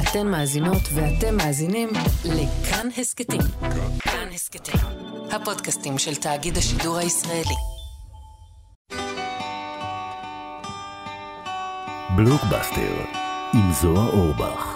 אתן מאזינות ואתם מאזינים לכאן הסקטים. כאן הסקטים, הפודקאסטים של תאגיד השידור הישראלי. בלוקבאסטר עם זוהר אורבך.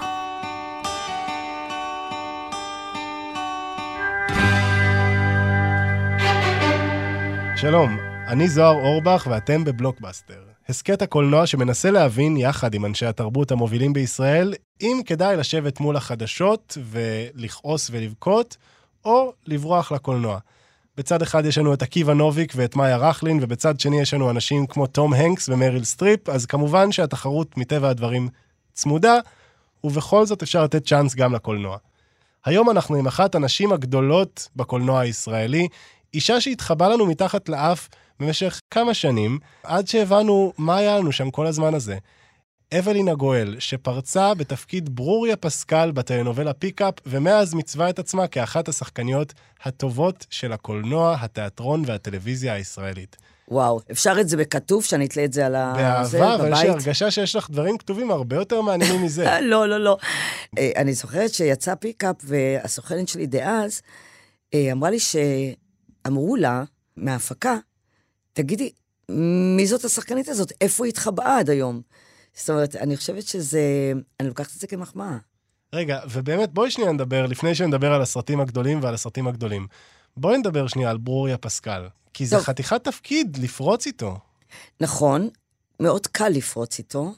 שלום, אני זוהר אורבך ואתם בבלוקבאסטר. הסקט הקולנוע שמנסה להבין יחד עם אנשי התרבות המובילים בישראל, אם כדאי לשבת מול החדשות ולכעוס ולבכות, או לברוח לקולנוע. בצד אחד יש לנו את עקיבא נוביק ואת מאיה רכלין, ובצד שני יש לנו אנשים כמו תום הנקס ומריל סטריפ, אז כמובן שהתחרות מטבע הדברים צמודה, ובכל זאת אפשר לתת צ'אנס גם לקולנוע. היום אנחנו עם אחת הנשים הגדולות בקולנוע הישראלי, אישה שהתחבא לנו מתחת לאף במשך כמה שנים, עד שהבנו מה היה לנו שם כל הזמן הזה. אבלין הגואל, שפרצה בתפקיד ברוריה פסקל בטלנובלה פיקאפ, ומאז מצווה את עצמה כאחת השחקניות הטובות של הקולנוע, התיאטרון והטלוויזיה הישראלית. וואו, אפשר את זה בכתוב, שאני אתלה את זה על באהבה, אבל יש לי הרגשה שיש לך דברים כתובים הרבה יותר מעניינים מזה. לא. אני זוכרת שיצא פיקאפ, והסוכנת שלי דאז, אמרה לי שאמרו לה, מההפקה, תגידי, מי זאת השחקנית הזאת? איפה היא התחבאה עד היום? זאת אומרת, אני חושבת שזה, אני לוקחת את זה כמחמאה. רגע, ובאמת, בואי שנייה נדבר, לפני שנדבר על הסרטים הגדולים ועל הסרטים הגדולים. בואי נדבר שנייה על ברוריה פסקל, כי זה חתיכת תפקיד לפרוץ איתו. נכון, מאוד קל לפרוץ איתו.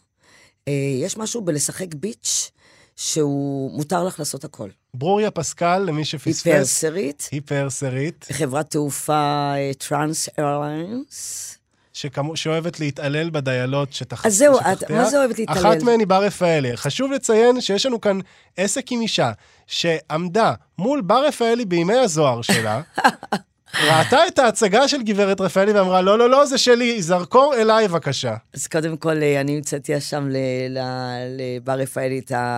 יש משהו בלשחק ביץ' שהוא מותר לך לעשות הכל. ברוריה פסקל, למי שפספס. היפרסרית. היפרסרית. חברת תעופה טרנס איירליינס. שאוהבת להתעלל בדיילות שתחתיה. אז זהו, מה זה אוהבת להתעלל? אחת מהן היא בר רפאלי. חשוב לציין שיש לנו כאן עסק עם אישה, שעמדה מול בר רפאלי בימי הזוהר שלה, ראתה את ההצגה של גברת רפאלי ואמרה, לא, זה שלי, זרקור אליי בבקשה. אז קודם כל, אני מצאתי שם לבר רפאלי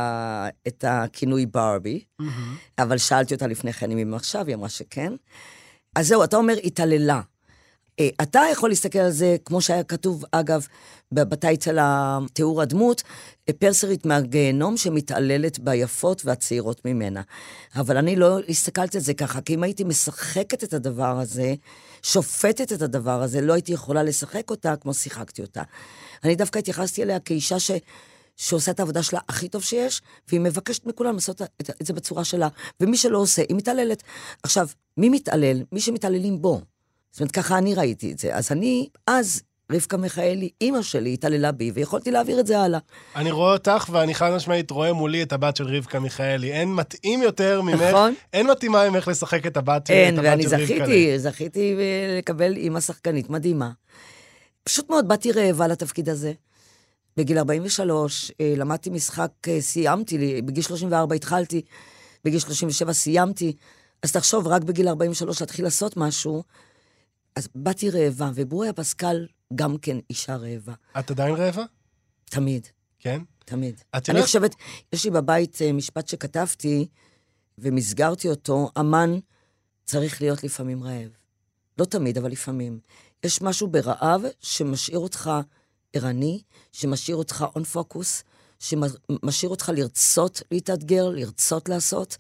את הכינוי ברבי, אבל שאלתי אותה לפני כן אם היא עכשיו, היא אמרה שכן. אז זהו, אתה אומר, התעללה. אתה יכול להסתכל על זה, כמו שהיה כתוב, אגב, בטייטל התיאור הדמות, פרסרית מהגיהנום שמתעללת ביפות והצעירות ממנה. אבל אני לא הסתכלתי על זה ככה, כי אם הייתי משחקת את הדבר הזה, שופטת את הדבר הזה, לא הייתי יכולה לשחק אותה כמו שיחקתי אותה. אני דווקא התייחסתי אליה כאישה שעושה את העבודה שלה הכי טוב שיש, והיא מבקשת מכולם לעשות את זה בצורה שלה, ומי שלא עושה, היא מתעללת. עכשיו, מי מתעלל? מי שמתעללים בו. זאת אומרת, ככה אני ראיתי את זה. אז רבקה מיכאלי, אמא שלי, התעללה בי, ויכולתי להעביר את זה הלאה. אני רואה אותך, ואני חד משמעית רואה מולי את הבת של רבקה מיכאלי. אין מתאים יותר ממך, נכון? אין מתאימה ממך לשחק את הבת של רבקה. ואני זכיתי לקבל אמא שחקנית מדהימה. פשוט מאוד באתי רעבה לתפקיד הזה. בגיל 43, למדתי משחק, סיימתי, בגיל 34 התחלתי, בגיל 37 סיימתי, אז תחשוב, רק בגיל 43 להתחיל לעשות משהו, אז באתי רעבה, וברוריה פסקל גם כן אישה רעבה. את עדיין רעבה? תמיד. כן? תמיד. אני חושבת, יש לי בבית משפט שכתבתי, ומסגרתי אותו, אמן צריך להיות לפעמים רעב. לא תמיד, אבל לפעמים. יש משהו ברעב שמשאיר אותך ערני, שמשאיר אותך און פוקוס, שמשאיר אותך לרצות להתאתגר, לרצות לעשות,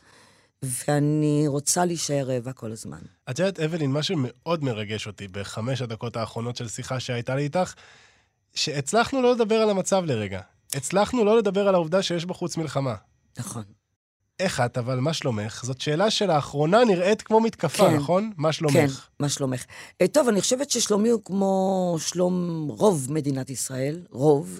ואני רוצה להישאר רעבה כל הזמן. את יודעת, אבלין, מה שמאוד מרגש אותי ב5 הדקות האחרונות של שיחה שהייתה לי איתך, שהצלחנו לא לדבר על המצב לרגע. הצלחנו לא לדבר על העובדה שיש בחוץ מלחמה. נכון. איך את, אבל מה שלומך? זאת שאלה שלאחרונה נראית כמו מתקפה, כן. נכון? מה שלומך? כן, מה שלומך? טוב, אני חושבת ששלומי הוא כמו שלום רוב מדינת ישראל, רוב.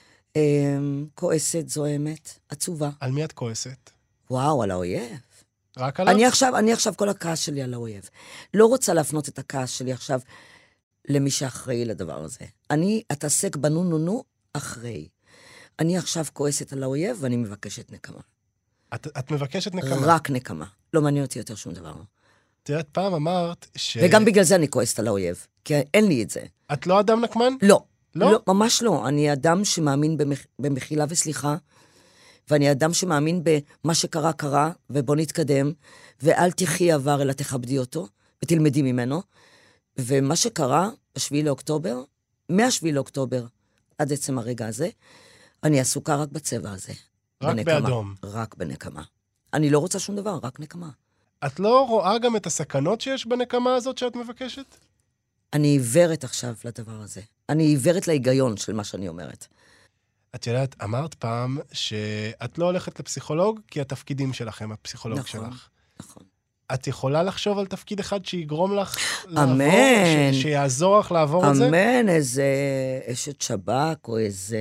כועסת, זוהמת, עצובה. על מי את כועסת? וואו, על האויב. רק עליו? אני עכשיו כל הכעס שלי על האויב. לא רוצה להפנות את הכעס שלי עכשיו למי שאחראי לדבר הזה. אני אתעסק בנו אחרי. אני עכשיו כועסת על האויב ואני מבקשת נקמה. את מבקשת נקמה? רק נקמה. לא מעניין אותי יותר שום דבר. תראה, פעם אמרת וגם בגלל זה אני כועסת על האויב, כי אין לי את זה. את לא אדם נקמן? לא. לא? לא, ממש לא. אני אדם שמאמין במחילה וסליחה, ואני אדם שמאמין במה שקרה קרה, ובוא נתקדם, ואל תחי עבר אלא תכבדי אותו, ותלמדי ממנו. ומה שקרה ב7 לאוקטובר, מה7 לאוקטובר עד עצם הרגע הזה, אני עסוקה רק בצבע הזה. רק בנקמה. באדום. רק בנקמה. אני לא רוצה שום דבר, רק נקמה. את לא רואה גם את הסכנות שיש בנקמה הזאת שאת מבקשת? אני עיוורת עכשיו לדבר הזה. אני עיוורת להיגיון של מה שאני אומרת. את יודעת, אמרת פעם שאת לא הולכת לפסיכולוג, כי התפקידים שלכם, הפסיכולוג נכון, שלך. נכון. את יכולה לחשוב על תפקיד אחד שיגרום לך אמן. לעבור, שיעזור לך לעבור את זה? אמן, איזה אשת שב"כ או איזה...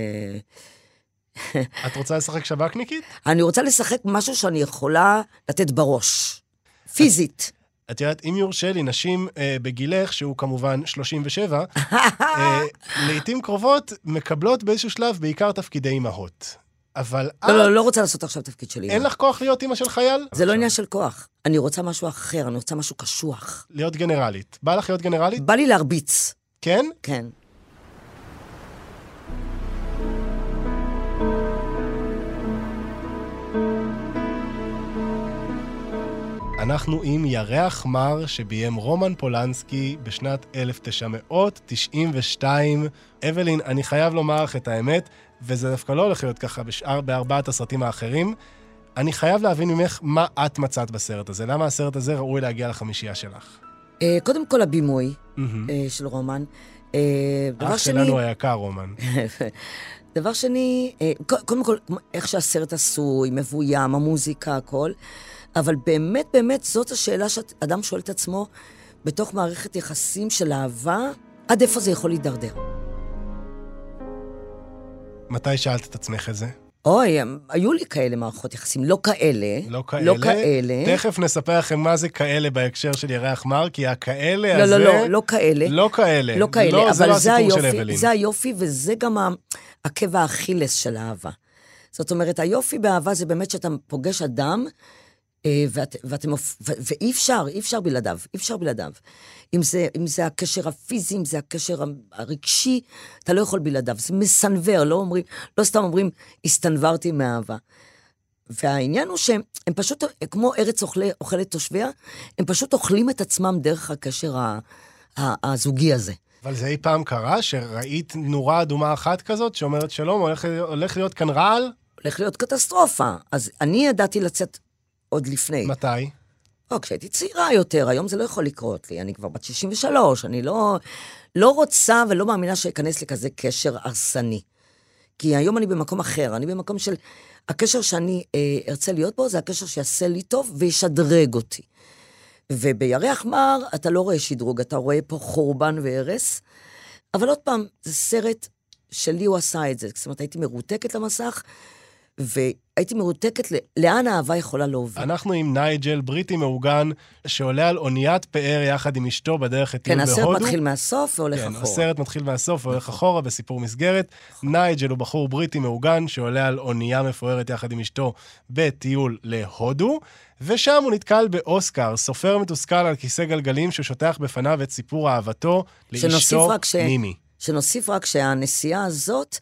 את רוצה לשחק שב"כניקית? אני רוצה לשחק משהו שאני יכולה לתת בראש. פיזית. את יודעת, אם יורשה לי, נשים בגילך, שהוא כמובן 37, לעתים קרובות מקבלות באיזשהו שלב בעיקר תפקידי אימהות. אבל לא רוצה לעשות עכשיו תפקיד שלי. אין לך כוח להיות אימא של חייל? זה לא עניין של כוח. אני רוצה משהו אחר, אני רוצה משהו קשוח. להיות גנרלית. בא לך להיות גנרלית? בא לי להרביץ. כן? כן. אנחנו עם ירח מר שביים רומן פולנסקי בשנת 1992. אבלין, אני חייב לומר לך את האמת, וזה דווקא לא הולך להיות ככה בארבעת הסרטים האחרים. אני חייב להבין ממך מה את מצאת בסרט הזה. למה הסרט הזה ראוי להגיע לחמישייה שלך? קודם כל הבימוי של רומן. אח שלנו היקר רומן. דבר שני, קודם כל, איך שהסרט עשוי, מבוים, המוזיקה, הכל. אבל באמת, באמת, זאת השאלה שאדם שואל את עצמו בתוך מערכת יחסים של אהבה, עד איפה זה יכול להידרדר. מתי שאלת את עצמך את זה? אוי, היו לי כאלה מערכות יחסים, לא כאלה. לא כאלה? לא כאלה. תכף נספר לכם מה זה כאלה בהקשר של ירח מר, כי הכאלה הזה... לא כאלה. לא כאלה. לא כאלה, לא, זה אבל לא זה הסיפור של היופי, אבלין. זה היופי, וזה גם עקב האכילס של האהבה. זאת אומרת, היופי באהבה זה באמת שאתה פוגש אדם, ואי אפשר בלעדיו, אי אפשר בלעדיו. אם זה הקשר הפיזי, אם זה הקשר הרגשי, אתה לא יכול בלעדיו. זה מסנבר, לא סתם אומרים, הסתנברתי מאהבה. והעניין הוא שהם פשוט, כמו ארץ אוכלת תושביה, הם פשוט אוכלים את עצמם דרך הקשר הזוגי הזה. אבל זה אי פעם קרה שראית נורה אדומה אחת כזאת, שאומרת שלום, הולך להיות כאן רעל? הולך להיות קטסטרופה. אז אני ידעתי לצאת עוד לפני. מתי? כשהייתי צעירה יותר, היום זה לא יכול לקרות לי, אני כבר בת 63, אני לא רוצה ולא מאמינה שיכנס לי כזה קשר הרסני. כי היום אני במקום אחר, אני במקום של, הקשר שאני ארצה להיות בו, זה הקשר שיעשה לי טוב וישדרג אותי. ובירח מר, אתה לא רואה שדרוג, אתה רואה פה חורבן והרס, אבל עוד פעם, זה סרט שלי הוא עשה את זה, זאת אומרת, הייתי מרותקת למסך, והייתי מרותקת לאן האהבה יכולה להוביל. אנחנו עם נייג'ל, בריטי מעוגן, שעולה על אוניית פאר יחד עם אשתו בדרך לטיול בהודו. כן, הסרט מתחיל מהסוף והולך אחורה. כן, הסרט מתחיל מהסוף והולך אחורה בסיפור מסגרת. נייג'ל הוא בחור בריטי מעוגן, שעולה על אונייה מפוארת יחד עם אשתו בטיול להודו, ושם הוא נתקל באוסקר, סופר מתוסכל על כיסא גלגלים, ששוטח בפניו את סיפור אהבתו לאשתו מימי. שנוסיף רק שהנסיעה הזאת,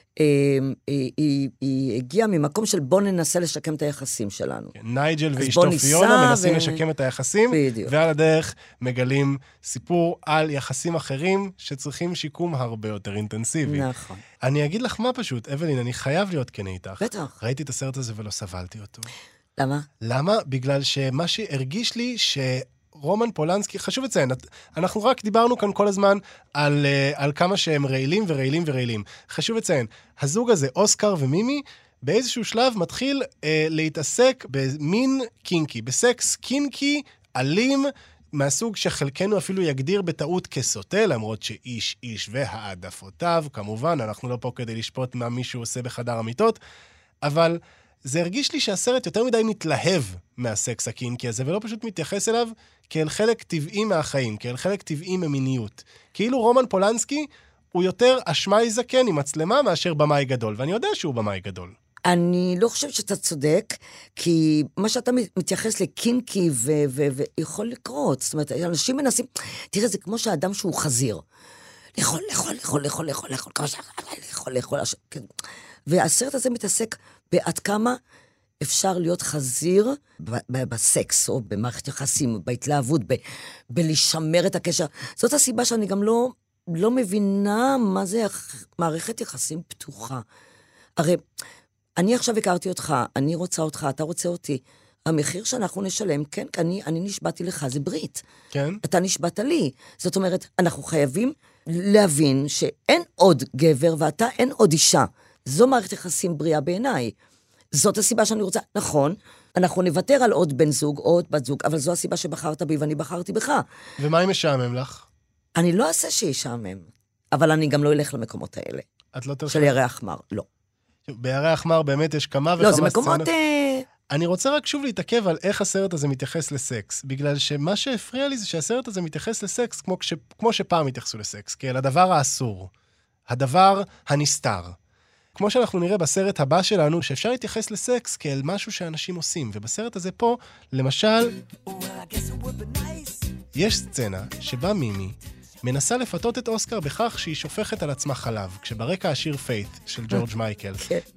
היא הגיעה ממקום של בוא ננסה לשקם את היחסים שלנו. נייג'ל ואשתו פיונה מנסים לשקם את היחסים, ועל הדרך מגלים סיפור על יחסים אחרים שצריכים שיקום הרבה יותר אינטנסיבי. נכון. אני אגיד לך מה פשוט, אבלין, אני חייב להיות כן איתך. בטח. ראיתי את הסרט הזה ולא סבלתי אותו. למה? למה? בגלל שמה שהרגיש לי רומן פולנסקי, חשוב לציין, אנחנו רק דיברנו כאן כל הזמן על כמה שהם רעילים ורעילים ורעילים. חשוב לציין, הזוג הזה, אוסקר ומימי, באיזשהו שלב מתחיל להתעסק במין קינקי, בסקס קינקי, אלים, מהסוג שחלקנו אפילו יגדיר בטעות כסוטה, למרות שאיש איש והעדפותיו, כמובן, אנחנו לא פה כדי לשפוט מה מישהו עושה בחדר המיטות, אבל זה הרגיש לי שהסרט יותר מדי מתלהב מהסקס הקינקי הזה, ולא פשוט מתייחס אליו כאל חלק טבעי מהחיים, כאל חלק טבעי ממיניות. כאילו רומן פולנסקי הוא יותר אשמאי זקן עם מצלמה מאשר במאי גדול, ואני יודע שהוא במאי גדול. אני לא חושבת שאתה צודק, כי מה שאתה מתייחס לקינקי ויכול לקרות, זאת אומרת, אנשים מנסים, תראה, זה כמו שהאדם שהוא חזיר. לאכול, כמה לאכול, והסרט הזה מתעסק בעד כמה אפשר להיות חזיר בסקס, או במערכת יחסים, בהתלהבות, בלשמר את הקשר. זאת הסיבה שאני גם לא מבינה מה זה מערכת יחסים פתוחה. הרי אני עכשיו הכרתי אותך, אני רוצה אותך, אתה רוצה אותי. המחיר שאנחנו נשלם, כן, אני נשבעתי לך, זה ברית. כן. אתה נשבעת לי. זאת אומרת, אנחנו חייבים להבין שאין עוד גבר ואתה אין עוד אישה. זו מערכת יחסים בריאה בעיניי. זאת הסיבה שאני רוצה, נכון, אנחנו נוותר על עוד בן זוג או עוד בת זוג, אבל זו הסיבה שבחרת בי ואני בחרתי בך. ומה אם משעמם לך? אני לא אעשה שישעמם, אבל אני גם לא אלך למקומות האלה. את לא תלכי? של ירח מר, לא. בירח מר באמת יש כמה וכמה לא, זה מקומות... אני רוצה רק שוב להתעכב על איך הסרט הזה מתייחס לסקס, בגלל שמה שהפריע לי זה שהסרט הזה מתייחס לסקס כמו שפעם התייחסו לסקס, כאל הדבר האסור, הדבר הנסתר. כמו שאנחנו נראה בסרט הבא שלנו, שאפשר להתייחס לסקס כאל משהו שאנשים עושים, ובסרט הזה פה, למשל, יש סצנה שבה מימי מנסה לפתות את אוסקר בכך שהיא שופכת על עצמה חלב, כשברקע השיר פייט של ג'ורג' מייקל.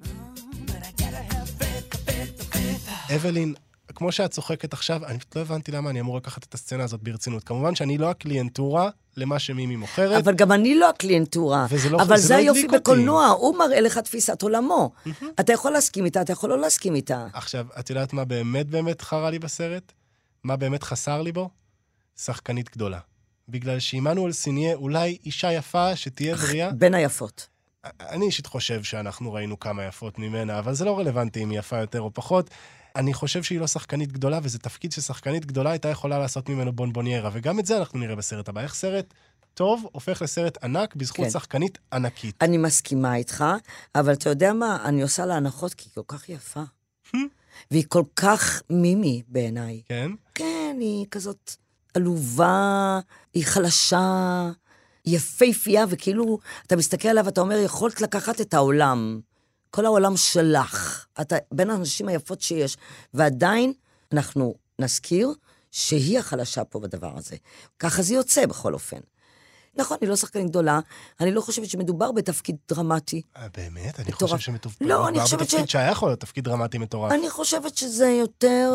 אבלין, כמו שאת צוחקת עכשיו, אני לא הבנתי למה אני אמור לקחת את הסצנה הזאת ברצינות. כמובן שאני לא הקליינטורה למה שמימי מוכרת. אבל גם אני לא הקליינטורה. אבל זה היופי בקולנוע, הוא מראה לך תפיסת עולמו. אתה יכול להסכים איתה, אתה יכול לא להסכים איתה. עכשיו, את יודעת מה באמת חרה לי בסרט? מה באמת חסר לי בו? שחקנית גדולה. בגלל שעמנואל סיניה אולי אישה יפה שתהיה בריאה. בין היפות. אני אישית חושב שאנחנו ראינו כמה יפות ממנה, אבל זה לא רלוונטי אם היא יפה יותר או פחות. אני חושב שהיא לא שחקנית גדולה, וזה תפקיד ששחקנית גדולה הייתה יכולה לעשות ממנו בונבוניירה, וגם את זה אנחנו נראה בסרט הבא. איך סרט טוב הופך לסרט ענק בזכות שחקנית ענקית. אני מסכימה איתך, אבל אתה יודע מה? אני עושה לה הנחות כי היא כל כך יפה. והיא כל כך מימי בעיניי. כן? כן, היא כזאת עלובה, היא חלשה, יפהפייה, וכאילו, אתה מסתכל עליו ואתה אומר, יכולת לקחת את העולם. כל העולם שלך. אתה בין האנשים היפות שיש. ועדיין אנחנו נזכיר שהיא החלשה פה בדבר הזה. ככה זה יוצא בכל אופן. נכון, היא לא שחקנית גדולה, אני לא חושבת שמדובר בתפקיד דרמטי. באמת? אני חושב שמדובר בתפקיד שהיה יכול להיות תפקיד דרמטי מטורף. אני חושבת שזה יותר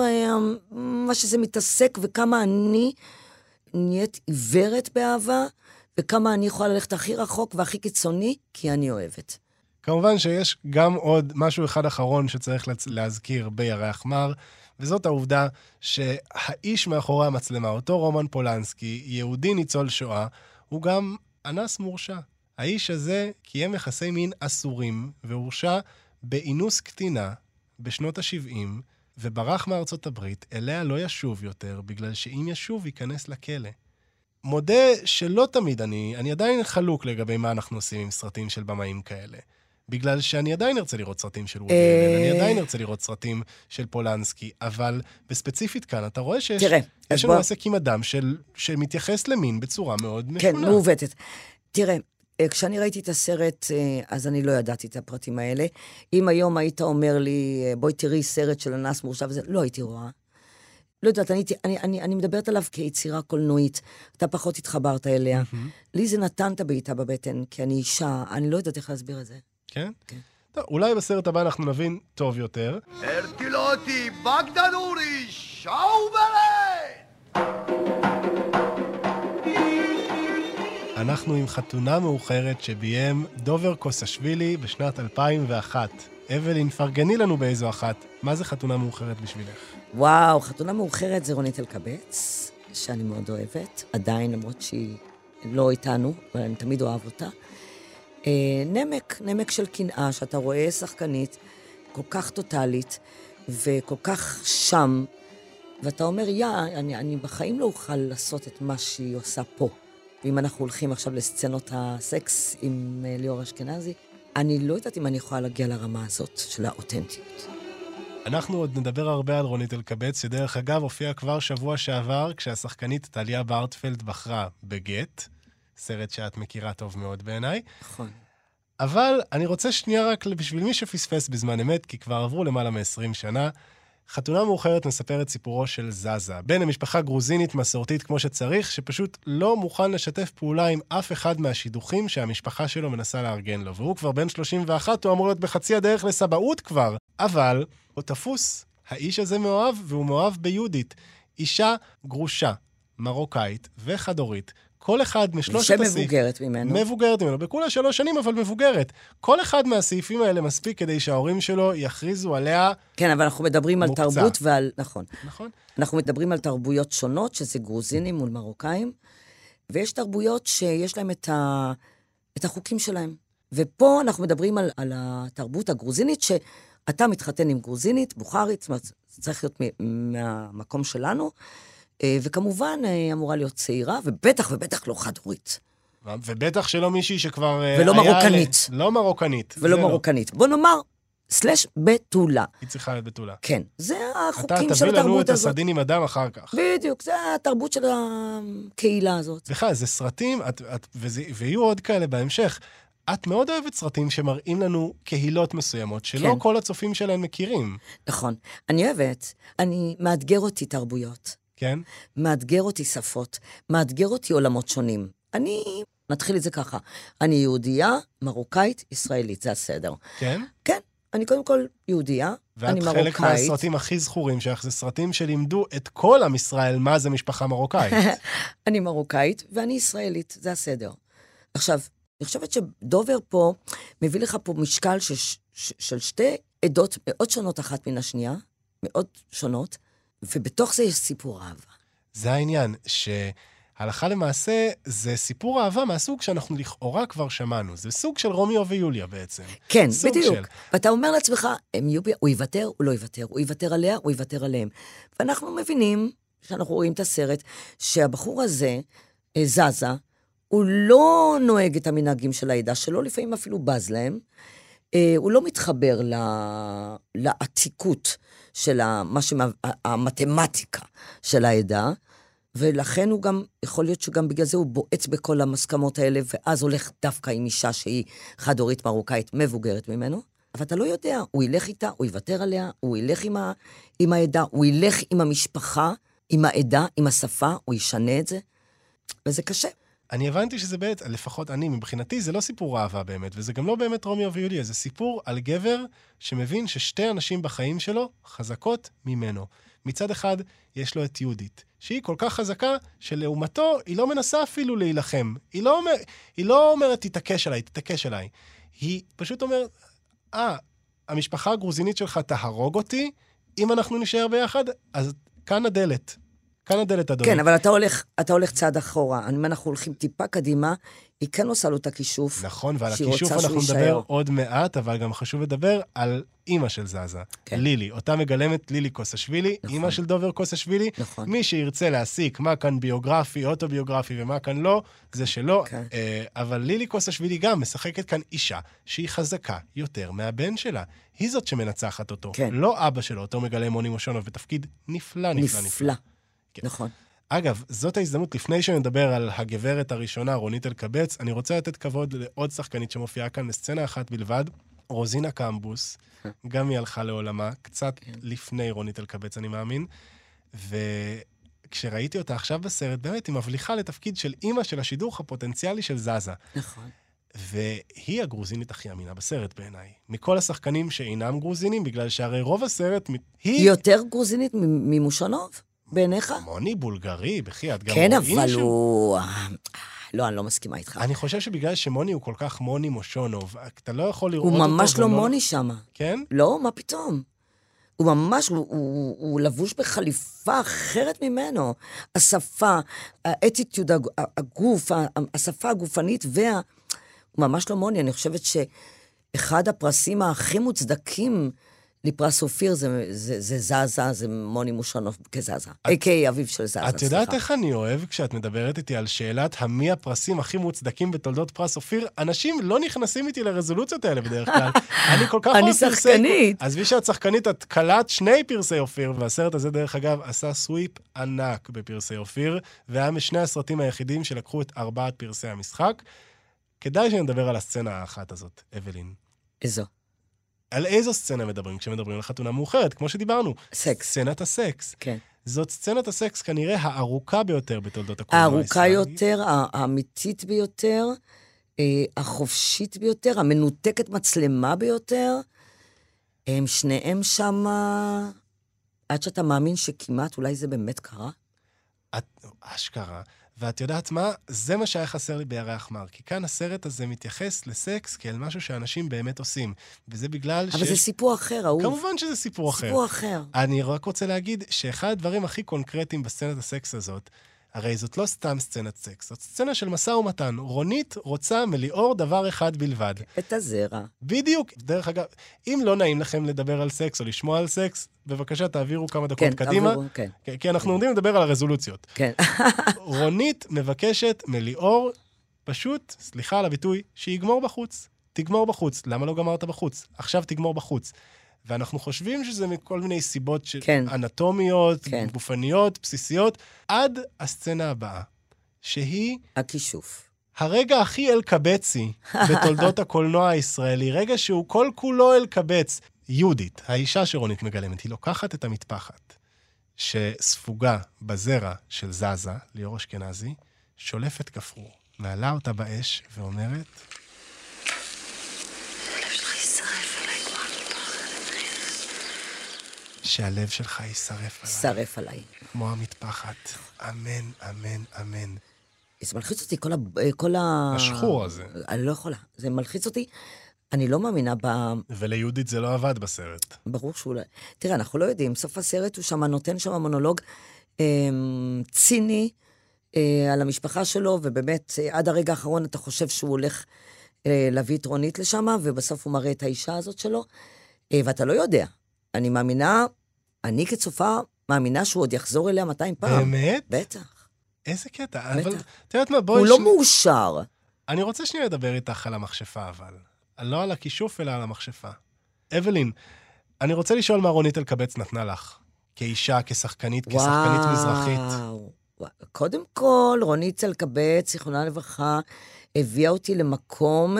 מה שזה מתעסק, וכמה אני נהיית עיוורת באהבה, וכמה אני יכולה ללכת הכי רחוק והכי קיצוני, כי אני אוהבת. כמובן שיש גם עוד משהו אחד אחרון שצריך להזכיר בירח מר, וזאת העובדה שהאיש מאחורי המצלמה, אותו רומן פולנסקי, יהודי ניצול שואה, הוא גם אנס מורשע. האיש הזה קיים יחסי מין אסורים, והורשע באינוס קטינה בשנות ה-70, וברח מארצות הברית, אליה לא ישוב יותר, בגלל שאם ישוב ייכנס לכלא. מודה שלא תמיד אני עדיין חלוק לגבי מה אנחנו עושים עם סרטים של במאים כאלה. בגלל שאני עדיין ארצה לראות סרטים של וודי אלן, אני עדיין ארצה לראות סרטים של פולנסקי, אבל בספציפית כאן אתה רואה שיש לנו עסק עם אדם שמתייחס למין בצורה מאוד משונה. כן, מעוותת. תראה, כשאני ראיתי את הסרט, אז אני לא ידעתי את הפרטים האלה. אם היום היית אומר לי, בואי תראי סרט של אנס מורשע וזה, לא הייתי רואה. לא יודעת, אני מדברת עליו כיצירה קולנועית, אתה פחות התחברת אליה. לי זה נתן את הבעיטה בבטן, כי אני אישה, אני לא יודעת איך להסביר את זה. כן? כן. טוב, אולי בסרט הבא אנחנו נבין טוב יותר. ארטילוטי, בגדנורי, שאוברי! אנחנו עם חתונה מאוחרת שביים דובר קוסשווילי בשנת 2001. אבלין, פרגני לנו באיזו אחת. מה זה חתונה מאוחרת בשבילך? וואו, חתונה מאוחרת זה רונית אלקבץ, שאני מאוד אוהבת, עדיין, למרות שהיא לא איתנו, אבל אני תמיד אוהב אותה. נמק של קנאה, שאתה רואה שחקנית כל כך טוטלית, וכל כך שם, ואתה אומר, אני בחיים לא אוכל לעשות את מה שהיא עושה פה. ואם אנחנו הולכים עכשיו לסצנות הסקס עם ליאור אשכנזי, אני לא יודעת אם אני יכולה להגיע לרמה הזאת של האותנטיות. אנחנו עוד נדבר הרבה על רונית אלקבץ, שדרך אגב הופיע כבר שבוע שעבר, כשהשחקנית טליה בארטפלד בחרה בגט, סרט שאת מכירה טוב מאוד בעיניי. נכון. אבל אני רוצה שנייה רק בשביל מי שפספס בזמן אמת, כי כבר עברו למעלה מ-20 שנה, חתונה מאוחרת מספרת סיפורו של זזה, בן למשפחה גרוזינית מסורתית כמו שצריך, שפשוט לא מוכן לשתף פעולה עם אף אחד מהשידוכים שהמשפחה שלו מנסה לארגן לו. והוא כבר בן 31, הוא אמור להיות בחצי הדרך לסבאות כבר. אבל הוא תפוס, האיש הזה מאוהב, והוא מאוהב ביהודית. אישה גרושה, מרוקאית וחדורית, כל אחד משלושת הסעיפים... שמבוגרת ממנו. מבוגרת ממנו, בכולה 3 שנים, אבל מבוגרת. כל אחד מהסעיפים האלה מספיק כדי שההורים שלו יכריזו עליה... כן, אבל אנחנו מדברים על תרבות ועל... נכון. נכון. אנחנו מדברים על תרבויות שונות, שזה גרוזינים מול מרוקאים, ויש תרבויות שיש להם את החוקים שלהם. ופה אנחנו מדברים על התרבות הגרוזינית, שאתה מתחתן עם גרוזינית, בוכרית, זאת אומרת, זה צריך להיות מהמקום שלנו, וכמובן אמורה להיות צעירה, ובטח לא חד-הורית. ובטח שלא מישהי שכבר... ולא מרוקנית. לא מרוקנית. ולא מרוקנית. בוא נאמר, בתולה. היא צריכה להיות בתולה. כן, זה החוקים אתה של תביא לנו התרבות את הזאת. הסדין עם אדם אחר כך. בדיוק, זה התרבות של הקהילה הזאת. בכלל, זה סרטים, ויהיו עוד כאלה בהמשך. את מאוד אוהבת סרטים שמראים לנו קהילות מסוימות, שלא כל הצופים שלהם מכירים. נכון. אני אוהבת. אני מאתגר אותי תרבויות. כן? מאתגר אותי שפות. מאתגר אותי עולמות שונים. נתחיל את זה ככה. אני יהודייה, מרוקאית, ישראלית, זה הסדר. כן? כן. אני קודם כל יהודייה, אני מרוקאית. ואת חלק מהסרטים הכי זכורים שלך, זה סרטים שלימדו את כל עם ישראל מה זה משפחה מרוקאית. אני מרוקאית ואני ישראלית, זה הסדר. עכשיו, אני חושבת שדובר פה מביא לך פה משקל של 2 עדות מאוד שונות אחת מן השנייה, מאוד שונות, ובתוך זה יש סיפור אהבה. זה העניין, שהלכה למעשה זה סיפור אהבה מהסוג שאנחנו לכאורה כבר שמענו. זה סוג של רומיו ויוליה בעצם. כן, בדיוק. ואתה אומר לעצמך, הוא יוותר, הוא לא יוותר, הוא יוותר עליה, הוא יוותר עליהם. ואנחנו מבינים, שאנחנו רואים את הסרט, שהבחור הזה, זזה, הוא לא נוהג את המנהגים של העדה שלו, לפעמים אפילו בז להם. הוא לא מתחבר לעתיקות של המתמטיקה של העדה, ולכן הוא גם, יכול להיות שגם בגלל זה הוא בועץ בכל המסכמות האלה, ואז הולך דווקא עם אישה שהיא חד-הורית מרוקאית מבוגרת ממנו, אבל אתה לא יודע, הוא ילך איתה, הוא יוותר עליה, הוא ילך עם העדה, הוא ילך עם המשפחה, עם העדה, עם השפה, הוא ישנה את זה, וזה קשה. אני הבנתי שזה בעצם, לפחות אני, מבחינתי, זה לא סיפור אהבה באמת, וזה גם לא באמת רומיו ויוליה, זה סיפור על גבר שמבין ששתי אנשים בחיים שלו חזקות ממנו. מצד אחד, יש לו את יהודית, שהיא כל כך חזקה, שלעומתו היא לא מנסה אפילו להילחם. היא לא אומרת, תתעקש עליי. היא פשוט אומרת, המשפחה הגרוזינית שלך תהרוג אותי, אם אנחנו נשאר ביחד, אז כאן הדלת. אדוני. כן, אבל אתה הולך צעד אחורה. אם אנחנו הולכים טיפה קדימה, היא כן עושה לו את הכישוף. נכון, ועל הכישוף אנחנו נדבר עוד מעט, אבל גם חשוב לדבר על אמא של זזה, לילי. אותה מגלמת לילי קוסשווילי, אמא של דובר קוסשווילי. מי שירצה להסיק מה כאן ביוגרפי, אוטוביוגרפי ומה כאן לא, זה שלא. אבל לילי קוסשווילי גם משחקת כאן אישה, שהיא חזקה יותר מהבן שלה. היא זאת שמנצחת אותו. לא אבא שלו, אותו מגלם מוני מושונוב, בתפקיד נפלא. כן. נכון. אגב, זאת ההזדמנות, לפני שנדבר על הגברת הראשונה, רונית אלקבץ, אני רוצה לתת כבוד לעוד שחקנית שמופיעה כאן לסצנה אחת בלבד, רוזינה קמבוס, גם היא הלכה לעולמה, קצת לפני רונית אלקבץ, אני מאמין, וכשראיתי אותה עכשיו בסרט, באמת היא מבליחה לתפקיד של אימא של השידוך הפוטנציאלי של זזה. נכון. והיא הגרוזינית הכי אמינה בסרט בעיניי. מכל השחקנים שאינם גרוזינים, בגלל שהרי רוב הסרט... היא יותר גרוזינית ממושונוב? בעיניך? מוני בולגרי, בחייאת, גם כן, אבל הוא... לא, אני לא מסכימה איתך. אני חושב שבגלל שמוני הוא כל כך מוני מושונוב, אתה לא יכול לראות אותו... הוא ממש לא מוני שם. כן? לא, מה פתאום? הוא ממש, הוא לבוש בחליפה אחרת ממנו. השפה, האטיטיוד, הגוף, השפה הגופנית הוא ממש לא מוני. אני חושבת שאחד הפרסים הכי מוצדקים לפרס אופיר זה זזה, זה מוני מושונוב כזזה. איי-קיי אביב של זזה, את יודעת איך אני אוהב כשאת מדברת איתי על שאלת המי הפרסים הכי מוצדקים בתולדות פרס אופיר? אנשים לא נכנסים איתי לרזולוציות האלה בדרך כלל. אני כל כך אני שחקנית. אז בי שאת שחקנית, את קלט 2 פרסי אופיר, והסרט הזה דרך אגב עשה סוויפ ענק בפרסי אופיר, והיה משני הסרטים היחידים שלקחו את 4 פרסי המשחק. כדאי שנדבר על הסצנה האחת הזאת, אבלין. איזו? על איזו סצנה מדברים כשמדברים על חתונה מאוחרת, כמו שדיברנו? סקס. סצנת הסקס. כן. זאת סצנת הסקס כנראה הארוכה ביותר בתולדות הקולנוע הארוכה יותר, האמיתית ביותר, החופשית ביותר, המנותקת מצלמה ביותר. הם שניהם שם, עד שאתה מאמין שכמעט אולי זה באמת קרה? אשכרה. ואת יודעת מה? זה מה שהיה חסר לי בירח מר, כי כאן הסרט הזה מתייחס לסקס כאל משהו שאנשים באמת עושים, וזה בגלל אבל זה סיפור אחר, אהוב. כמובן שזה סיפור אחר. סיפור אחר. אני רק רוצה להגיד שאחד הדברים הכי קונקרטיים בסצנת הסקס הזאת, הרי זאת לא סתם סצנת סקס, זאת סצנה של משא ומתן. רונית רוצה מליאור דבר אחד בלבד. את הזרע. בדיוק. דרך אגב, אם לא נעים לכם לדבר על סקס או לשמוע על סקס, בבקשה תעבירו כמה דקות קדימה. תעבירו, כן. כי אנחנו עומדים לדבר על הרזולוציות. כן. רונית מבקשת מליאור, פשוט, סליחה על הביטוי, שיגמור בחוץ. תגמור בחוץ. למה לא גמרת בחוץ? עכשיו תגמור בחוץ. ואנחנו חושבים שזה מכל מיני סיבות כן. אנטומיות, כן. גופניות, בסיסיות, עד הסצנה הבאה, שהיא הכישוף. הרגע הכי אלקבצי בתולדות הקולנוע הישראלי, רגע שהוא כל כולו אלקבץ. יהודית, האישה שרונית מגלמת, היא לוקחת את המטפחת שספוגה בזרע של זזה, ליאור אשכנזי, שולפת גפרור, מעלה אותה באש ואומרת, שהלב שלך יישרף עליי. שרף עליי. כמו המטפחת. אמן, אמן, אמן. זה מלחיץ אותי, כל השחור הזה. אני לא יכולה. זה מלחיץ אותי. אני לא מאמינה וליהודית זה לא עבד בסרט. ברור שהוא לא... תראה, אנחנו לא יודעים. סוף הסרט הוא שם נותן שם מונולוג ציני על המשפחה שלו, ובאמת עד הרגע האחרון אתה חושב שהוא הולך להביא את רונית לשם, ובסוף הוא מראה את האישה הזאת שלו, ואתה לא יודע. אני מאמינה, אני כצופה מאמינה שהוא עוד יחזור אליה 200 פעם. באמת? בטח. איזה קטע. בטח. אבל, תראית מה, בואי... הוא לא מאושר. אני רוצה שנייה לדבר איתך על המכשפה, אבל. לא על הכישוף, אלא על המכשפה. אבלין, אני רוצה לשאול מה רונית אלקבץ נתנה לך. כאישה, כשחקנית, כשחקנית מזרחית. קודם כל, רונית אלקבץ, זיכרונה לברכה, הביאה אותי למקום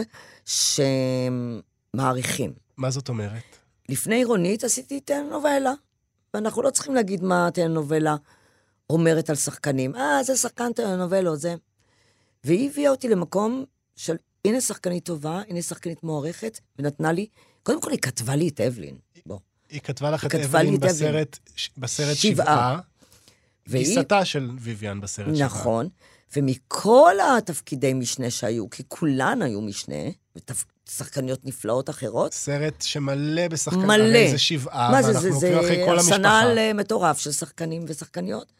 שמעריכים. מה זאת אומרת? לפני רונית עשיתי טלנובלה, ואנחנו לא צריכים להגיד מה טלנובלה אומרת על שחקנים. זה שחקן טלנובלה, זה. והיא הביאה אותי למקום של, הנה שחקנית טובה, הנה שחקנית מוערכת, ונתנה לי, קודם כל היא כתבה לי את אבלין. בוא. היא כתבה לך את אבלין בסרט שבעה. גיסתה של ויויאן בסרט שבעה. נכון. ומכל התפקידי משנה שהיו, כי כולן היו משנה, שחקניות נפלאות אחרות. סרט שמלא בשחקנים. מלא. זה שבעה, מה זה? ואנחנו עוקבים אחרי כל המשפחה. ארסנל מטורף של שחקנים ושחקניות.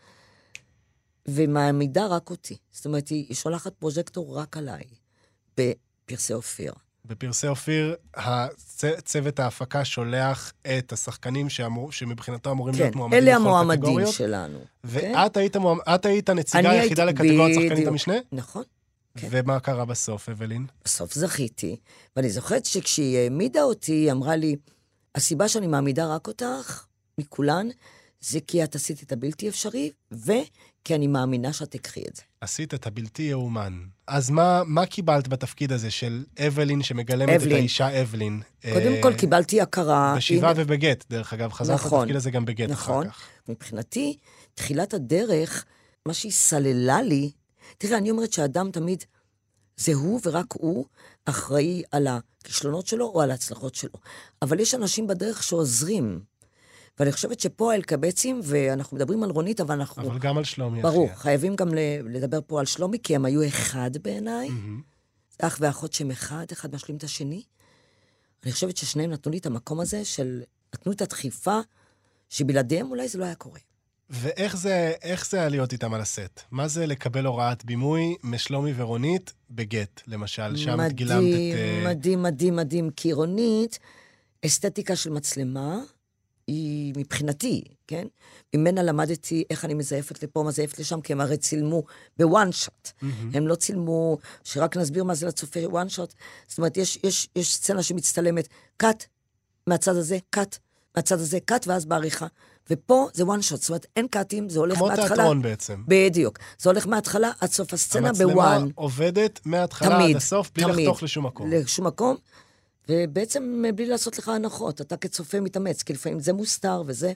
ומעמידה רק אותי. זאת אומרת, היא שולחת פרוז'קטור רק עליי, בפרסי אופיר. בפרסי אופיר, צוות ההפקה שולח את השחקנים שמבחינתו אמורים להיות מועמדים אלה המועמדים שלנו. ואת היית הנציגה היחידה לקטגוריית שחקנית המשנה? נכון. ומה קרה בסוף, אבלין? בסוף זכיתי, ואני זוכרת שכשהיא העמידה אותי, היא אמרה לי, הסיבה שאני מעמידה רק אותך, מכולן, זה כי את עשית את הבלתי אפשרי, וכי אני מאמינה שאת תקחי את זה. עשית את הבלתי יאומן. אז מה קיבלת בתפקיד הזה של אבלין, שמגלמת את האישה אבלין? קודם כל קיבלתי הכרה. בשבעה ובגט, דרך אגב, חזרת לתפקיד הזה גם בגט אחר כך. מבחינתי, תחילת הדרך, מה שהיא סללה לי, תראה, אני אומרת שהאדם תמיד, זה הוא ורק הוא אחראי על הכישלונות שלו או על ההצלחות שלו. אבל יש אנשים בדרך שעוזרים. ואני חושבת שפה האלקבצים, ואנחנו מדברים על רונית, אבל אנחנו... אבל גם על שלומי. ברור, חייבים גם לדבר פה על שלומי, כי הם היו אחד בעיניי. אח ואחות שהם אחד משלים את השני. אני חושבת ששניהם נתנו לי את המקום הזה, נתנו את הדחיפה, שבלעדיהם אולי זה לא היה קורה. ואיך זה היה להיות איתם על הסט? מה זה לקבל הוראת בימוי משלומי ורונית בגט, למשל? שם גילמת את... מדהים, מדהים, מדהים, כי רונית, אסתטיקה של מצלמה, היא מבחינתי, כן? ממנה למדתי איך אני מזייפת לפה, מזייפת לשם, כי הם הרי צילמו בוואן שוט. הם לא צילמו, שרק נסביר מה זה לצופה וואן שוט. זאת אומרת, יש סצנה שמצטלמת, קאט, מהצד הזה, קאט, מהצד הזה, קאט, ואז בעריכה. ופה זה וואן שוט, זאת אומרת, אין קאטים, זה הולך מההתחלה. כמו תיאטרון בעצם. בדיוק. זה הולך מההתחלה עד סוף הסצנה בוואן. המצלמה עובדת מההתחלה עד הסוף, בלי לחתוך לשום מקום. לשום מקום. ובעצם בלי לעשות לך הנחות, אתה כצופה מתאמץ, כי לפעמים זה מוסתר וזה.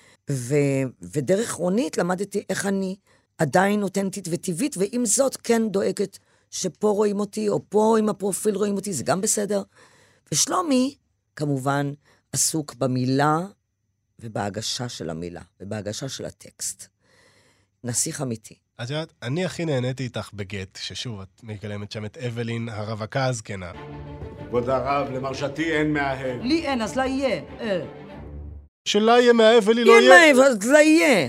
ודרך רונית למדתי איך אני עדיין אותנטית וטבעית, ועם זאת כן דואגת שפה רואים אותי, או פה עם הפרופיל רואים אותי, זה גם בסדר. ושלומי, כמובן, עסוק במילה ובהגשה של המילה, ובהגשה של הטקסט. נסיך אמיתי. את יודעת, אני הכי נהניתי איתך בגט, ששוב, את מגלמת שם את אבלין, הרווקה הזקנה. כבוד הרב, למרשתי אין מאהב. לי אין, אז לא יהיה. שלה יהיה מאהב ולי לא אין יהיה. מה, אז לא יהיה.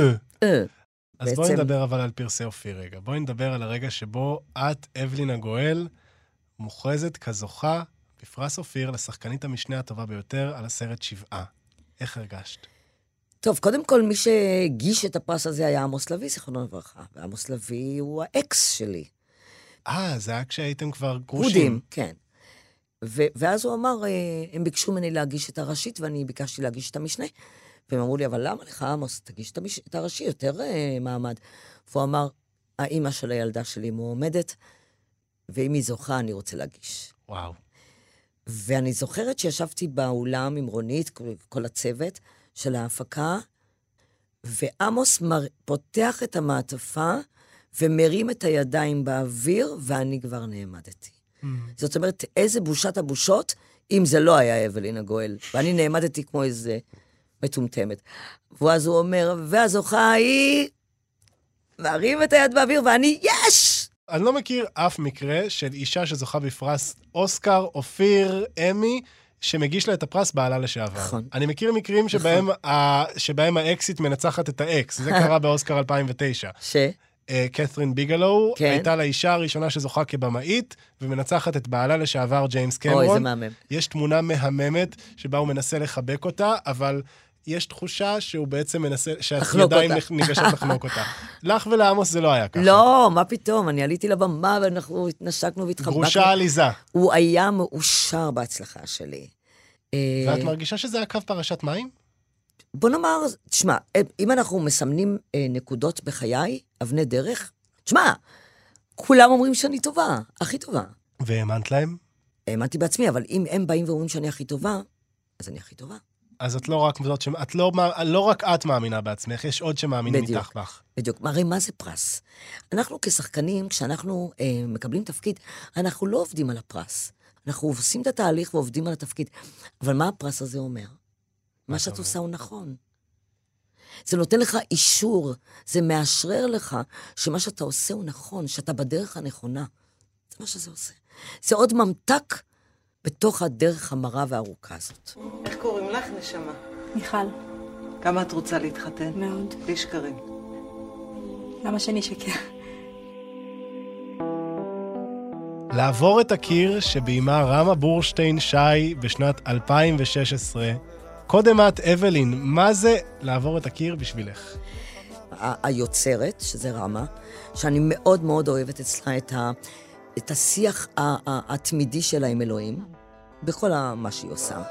אז בואי נדבר אבל על פרסי אופיר רגע. בואי נדבר על הרגע שבו את, אבלין הגואל, מוכרזת כזוכה בפרס אופיר לשחקנית המשנה הטובה ביותר על הסרט 7. איך הרגשת? טוב, קודם כל, מי שהגיש את הפרס הזה היה עמוס לוי, זיכרונו לברכה. ועמוס לוי הוא האקס שלי. זה היה כשהייתם כבר גרושים. גרודים, כן. ואז הוא אמר, הם ביקשו ממני להגיש את הראשית, ואני ביקשתי להגיש את המשנה. והם אמרו לי, אבל למה לך, עמוס, תגיש את הראשי, יותר מעמד. והוא אמר, האמא של הילדה שלי מועמדת, ואם היא זוכה, אני רוצה להגיש. וואו. ואני זוכרת שישבתי באולם עם רונית, כל הצוות של ההפקה, ועמוס פותח את המעטפה, ומרים את הידיים באוויר, ואני כבר נעמדתי. זאת אומרת, איזה בושת הבושות, אם זה לא היה אבלין הגואל. ואני נעמדתי כמו איזה מטומטמת. ואז הוא אומר, והזוכה היא... מרים את היד באוויר, ואני, יש! אני לא מכיר אף מקרה של אישה שזוכה בפרס אוסקר, אופיר, אמי, שמגיש לה את הפרס בעלה לשעבר. נכון. אני מכיר מקרים שבהם האקסיט מנצחת את האקס. זה קרה באוסקר 2009. קת'רין ביגלו, הייתה לאישה הראשונה שזוכה כבמאית, ומנצחת את בעלה לשעבר ג'יימס קמרון. אוי, זה מהמם. יש תמונה מהממת שבה הוא מנסה לחבק אותה, אבל יש תחושה שהוא בעצם מנסה, שהידיים ניגשות לחנוק אותה. לך ולעמוס זה לא היה ככה. לא, מה פתאום? אני עליתי לבמה ואנחנו התנשקנו והתחבקנו. גרושה עליזה. הוא היה מאושר בהצלחה שלי. ואת מרגישה שזה היה קו פרשת מים? בוא נאמר, תשמע, אם אנחנו מסמנים נקודות בחיי, אבני דרך, תשמע, כולם אומרים שאני טובה, הכי טובה. והאמנת להם? האמנתי בעצמי, אבל אם הם באים ואומרים שאני הכי טובה, אז אני הכי טובה. אז את לא רק זאת, לא רק את מאמינה בעצמך, יש עוד שמאמינים איתך בך. בדיוק, הרי מה זה פרס? אנחנו כשחקנים, כשאנחנו מקבלים תפקיד, אנחנו לא עובדים על הפרס. אנחנו עושים את התהליך ועובדים על התפקיד. אבל מה הפרס הזה אומר? מה שאת עושה הוא נכון. זה נותן לך אישור, זה מאשרר לך שמה שאתה עושה הוא נכון, שאתה בדרך הנכונה. זה מה שזה עושה. זה עוד ממתק בתוך הדרך המרה והארוכה הזאת. איך קוראים לך, נשמה? מיכל. כמה את רוצה להתחתן? מאוד. בלי שקרים. למה שאני שקר? לעבור את הקיר שביימה רמה בורשטיין שי בשנת 2016, קודם את, אבלין, מה זה לעבור את הקיר בשבילך? היוצרת, שזה רמה, שאני מאוד מאוד אוהבת אצלה את השיח התמידי שלה עם אלוהים, בכל מה שהיא עושה.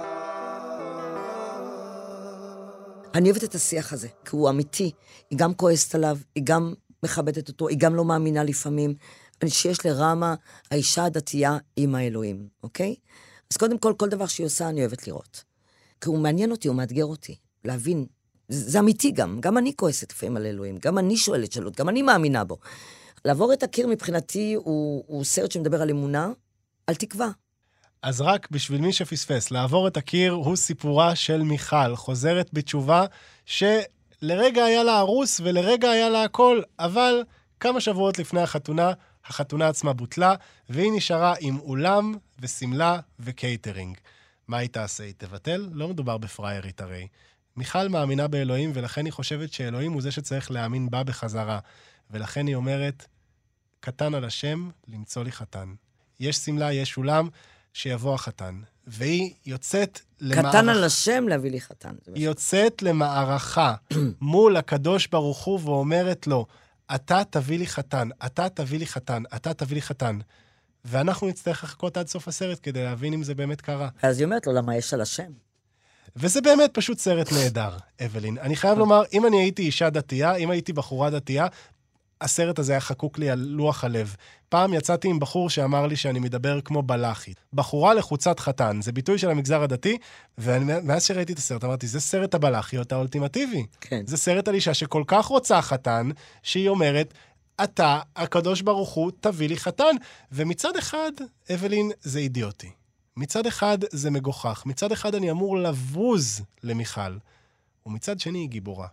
אני אוהבת את השיח הזה, כי הוא אמיתי. היא גם כועסת עליו, היא גם מכבדת אותו, היא גם לא מאמינה לפעמים. שיש לרמה האישה הדתייה עם האלוהים, אוקיי? אז קודם כל דבר שהיא עושה אני אוהבת לראות. כי הוא מעניין אותי, הוא מאתגר אותי, להבין. זה אמיתי גם אני כועסת לפעמים על אלוהים, גם אני שואלת שאלות, גם אני מאמינה בו. לעבור את הקיר מבחינתי הוא סרט שמדבר על אמונה, על תקווה. אז רק בשביל מי שפספס, לעבור את הקיר הוא סיפורה של מיכל, חוזרת בתשובה שלרגע היה לה הרוס ולרגע היה לה הכל, אבל כמה שבועות לפני החתונה עצמה בוטלה, והיא נשארה עם אולם וסמלה וקייטרינג. מה היא תעשה? היא תבטל? לא מדובר בפריירית הרי. מיכל מאמינה באלוהים, ולכן היא חושבת שאלוהים הוא זה שצריך להאמין בה בחזרה. ולכן היא אומרת, קטן על השם, למצוא לי חתן. יש סמלה, יש אולם, שיבוא החתן. והיא יוצאת למערכה. קטן על השם להביא לי חתן. היא יוצאת למערכה מול הקדוש ברוך הוא ואומרת לו, אתה תביא לי חתן, אתה תביא לי חתן, אתה תביא לי חתן. ואנחנו נצטרך לחכות עד סוף הסרט כדי להבין אם זה באמת קרה. אז היא אומרת לו, למה יש על השם? וזה באמת פשוט סרט נהדר, אבלין. אני חייב לומר, אם אני הייתי אישה דתייה, אם הייתי בחורה דתייה, הסרט הזה היה חקוק לי על לוח הלב. פעם יצאתי עם בחור שאמר לי שאני מדבר כמו בלחית. בחורה לחוצת חתן, זה ביטוי של המגזר הדתי, ומאז שראיתי את הסרט אמרתי, זה סרט הבלחיות האולטימטיבי. כן. זה סרט על אישה שכל כך רוצה חתן, שהיא אומרת, אתה, הקדוש ברוך הוא, תביא לי חתן. ומצד אחד, אבלין, זה אידיוטי. מצד אחד זה מגוחך. מצד אחד אני אמור לבוז למיכל. ומצד שני היא גיבורה.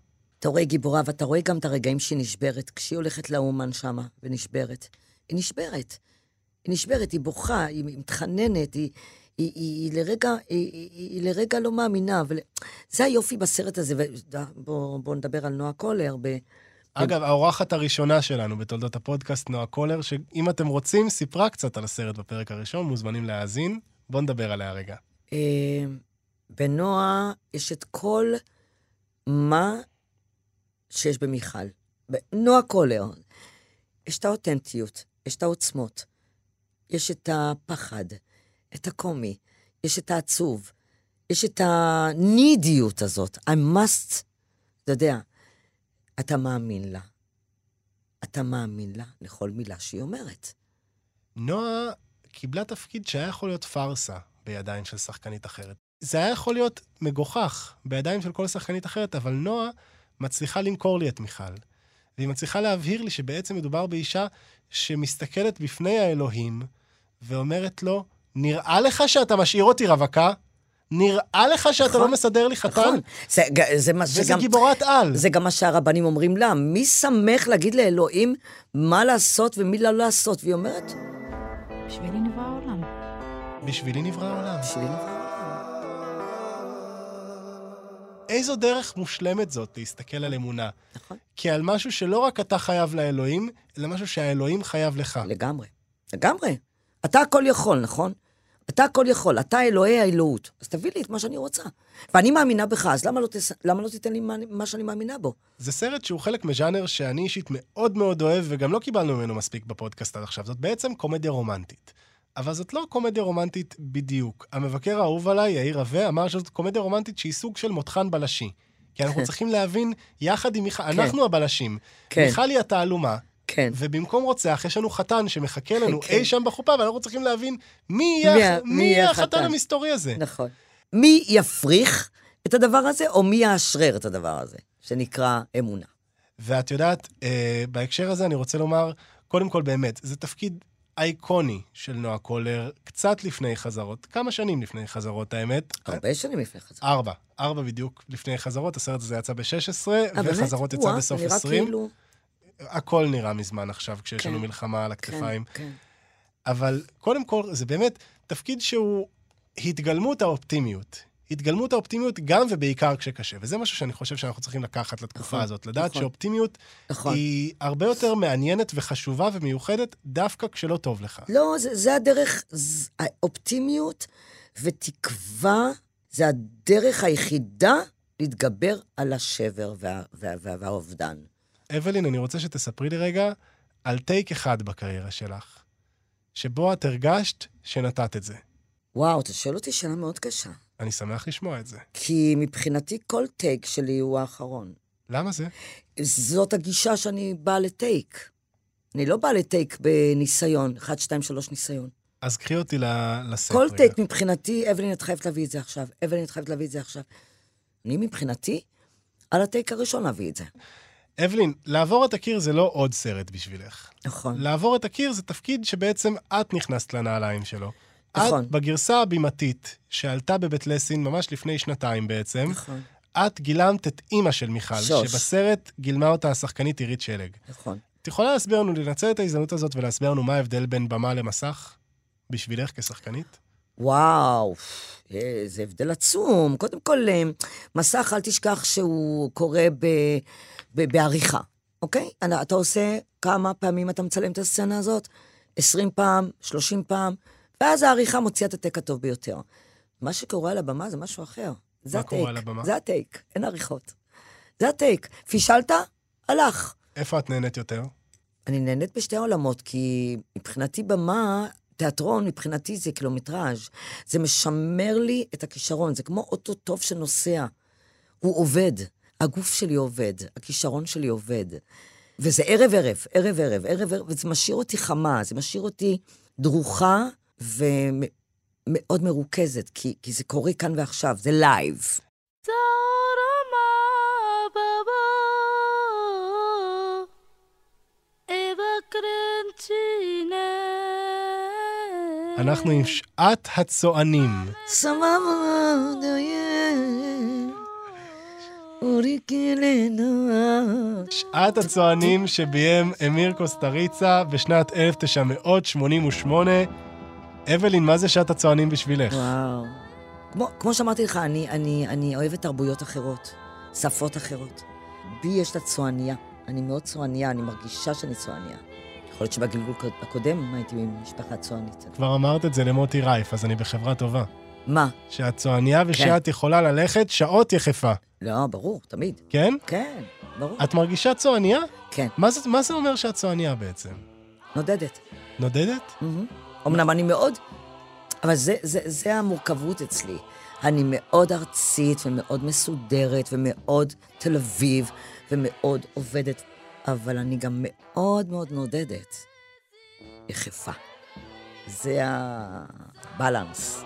אתה רואה גיבורה, ואתה רואה גם את הרגעים שהיא נשברת, כשהיא הולכת לאומן שמה ונשברת. היא נשברת. היא נשברת, היא בוכה, היא מתחננת, היא לרגע לא מאמינה. זה היופי בסרט הזה, בואו נדבר על נועה קולר. אגב, האורחת הראשונה שלנו בתולדות הפודקאסט, נועה קולר, שאם אתם רוצים, סיפרה קצת על הסרט בפרק הראשון, מוזמנים להאזין. בואו נדבר עליה רגע. בנועה יש את כל מה שיש במיכל. נועה קולר, יש את האותנטיות, יש את העוצמות, יש את הפחד, את הקומי, יש את העצוב, יש את הנידיות הזאת. I must, אתה יודע, אתה מאמין לה. אתה מאמין לה לכל מילה שהיא אומרת. נועה קיבלה תפקיד שהיה יכול להיות פרסה בידיים של שחקנית אחרת. זה היה יכול להיות מגוחך בידיים של כל שחקנית אחרת, אבל נועה מצליחה למכור לי את מיכל. והיא מצליחה להבהיר לי שבעצם מדובר באישה שמסתכלת בפני האלוהים, ואומרת לו, נראה לך שאתה משאיר אותי רווקה? נראה לך שאתה לא מסדר לי חתן? נכון. וזה גיבורת על. זה גם מה שהרבנים אומרים לה. מי שמח להגיד לאלוהים מה לעשות ומי לא לעשות? והיא אומרת, בשבילי נברא העולם. בשבילי נברא העולם. בשבילי נברא העולם. איזו דרך מושלמת זאת להסתכל על אמונה. נכון. כי על משהו שלא רק אתה חייב לאלוהים, אלא משהו שהאלוהים חייב לך. לגמרי. לגמרי. אתה הכל יכול, נכון? אתה הכל יכול, אתה אלוהי האלוהות. אז תביא לי את מה שאני רוצה. ואני מאמינה בך, אז למה לא תיתן לי מה שאני מאמינה בו? זה סרט שהוא חלק מז'אנר שאני אישית מאוד מאוד אוהב, וגם לא קיבלנו ממנו מספיק בפודקאסט עד עכשיו. זאת בעצם קומדיה רומנטית. אבל זאת לא קומדיה רומנטית בדיוק. המבקר האהוב עליי, יאיר רווה, אמר שזאת קומדיה רומנטית שהיא סוג של מותחן בלשי. כי אנחנו צריכים להבין, יחד עם מיכל, אנחנו הבלשים. מיכל היא התעלומה. כן. ובמקום רוצח, יש לנו חתן שמחכה לנו אי שם בחופה, ואנחנו צריכים להבין מי יהיה החתן המסתורי הזה. נכון. מי יפריך את הדבר הזה, או מי יאשרר את הדבר הזה, שנקרא אמונה. ואת יודעת, בהקשר הזה אני רוצה לומר, קודם כל באמת, זה תפקיד אייקוני של נועה קולר, קצת לפני חזרות, כמה שנים לפני חזרות, האמת. הרבה שנים לפני חזרות. 4 בדיוק לפני חזרות, הסרט הזה יצא ב-16, וחזרות יצא בסוף 20. כאילו... הכל נראה מזמן עכשיו, כשיש לנו מלחמה על הכתפיים. אבל קודם כל, זה באמת תפקיד שהוא התגלמות האופטימיות. התגלמות האופטימיות גם ובעיקר כשקשה. וזה משהו שאני חושב שאנחנו צריכים לקחת לתקופה הזאת. לדעת שאופטימיות היא הרבה יותר מעניינת וחשובה ומיוחדת, דווקא כשלא טוב לך. לא, זה הדרך, האופטימיות ותקווה, זה הדרך היחידה להתגבר על השבר והאובדן. אבלין, אני רוצה שתספרי לי רגע על טייק אחד בקריירה שלך, שבו את הרגשת שנתת את זה. וואו, אתה שואל אותי שאלה מאוד קשה. אני שמח לשמוע את זה. כי מבחינתי כל טייק שלי הוא האחרון. למה זה? זאת הגישה שאני באה לטייק. אני לא באה לטייק בניסיון, 1, 2, 3 ניסיון. אז קחי אותי לסט כל רגע. טייק מבחינתי, אבלין, את חייבת להביא את זה עכשיו. אבלין, את חייבת להביא את זה עכשיו. אני מבחינתי, על הטייק הראשון להביא את זה. אבלין, לעבור את הקיר זה לא עוד סרט בשבילך. נכון. לעבור את הקיר זה תפקיד שבעצם את נכנסת לנעליים שלו. נכון. את בגרסה הבימתית שעלתה בבית לסין ממש לפני 2 בעצם, נכון. את גילמת את אימא של מיכל, שוש. שבסרט גילמה אותה השחקנית עירית שלג. נכון. את יכולה להסביר לנו, לנצל את ההזדמנות הזאת ולהסביר לנו מה ההבדל בין במה למסך בשבילך כשחקנית? וואו, זה הבדל עצום. קודם כל, מסך, אל תשכח שהוא קורה בעריכה, אוקיי? אתה עושה כמה פעמים אתה מצלם את הסצנה הזאת? 20 פעם, 30 פעם, ואז העריכה מוציאה את הטייק הטוב ביותר. מה שקורה על הבמה זה משהו אחר. זה הטייק. קורה על הבמה? זה הטייק, אין עריכות. זה הטייק. פישלת? הלך. איפה את נהנית יותר? אני נהנית בשתי העולמות, כי מבחינתי במה, תיאטרון מבחינתי זה קילומטראז'. זה משמר לי את הכישרון, זה כמו אוטו טוב שנוסע. הוא עובד, הגוף שלי עובד, הכישרון שלי עובד. וזה ערב, וזה משאיר אותי חמה, זה משאיר אותי דרוכה ומאוד מרוכזת, כי זה קורה כאן ועכשיו, זה לייב. אנחנו עם שעת הצוענים. שעת הצוענים שביים אמיר קוסטריצה בשנת 1988. אבלין, מה זה שעת הצוענים בשבילך? וואו. כמו שאמרתי לך, אני אוהבת תרבויות אחרות, שפות אחרות. בי יש את הצועניה. אני מאוד צועניה, אני מרגישה שאני צועניה. יכול להיות שבגלגול הקודם הייתי במשפחה צוענית. כבר אמרת את זה למוטי רייף, אז אני בחברה טובה. מה? שהצועניה ושאת יכולה ללכת שעות יחפה. לא, ברור, תמיד. כן? כן, ברור. את מרגישה צועניה? כן. מה זה אומר שאת צועניה בעצם? נודדת. נודדת? אמנם אני מאוד, אבל זה המורכבות אצלי. אני מאוד ארצית ומאוד מסודרת ומאוד תל אביב ומאוד עובדת, אבל אני גם מאוד מאוד נודדת. יחפה. זה הבלנס.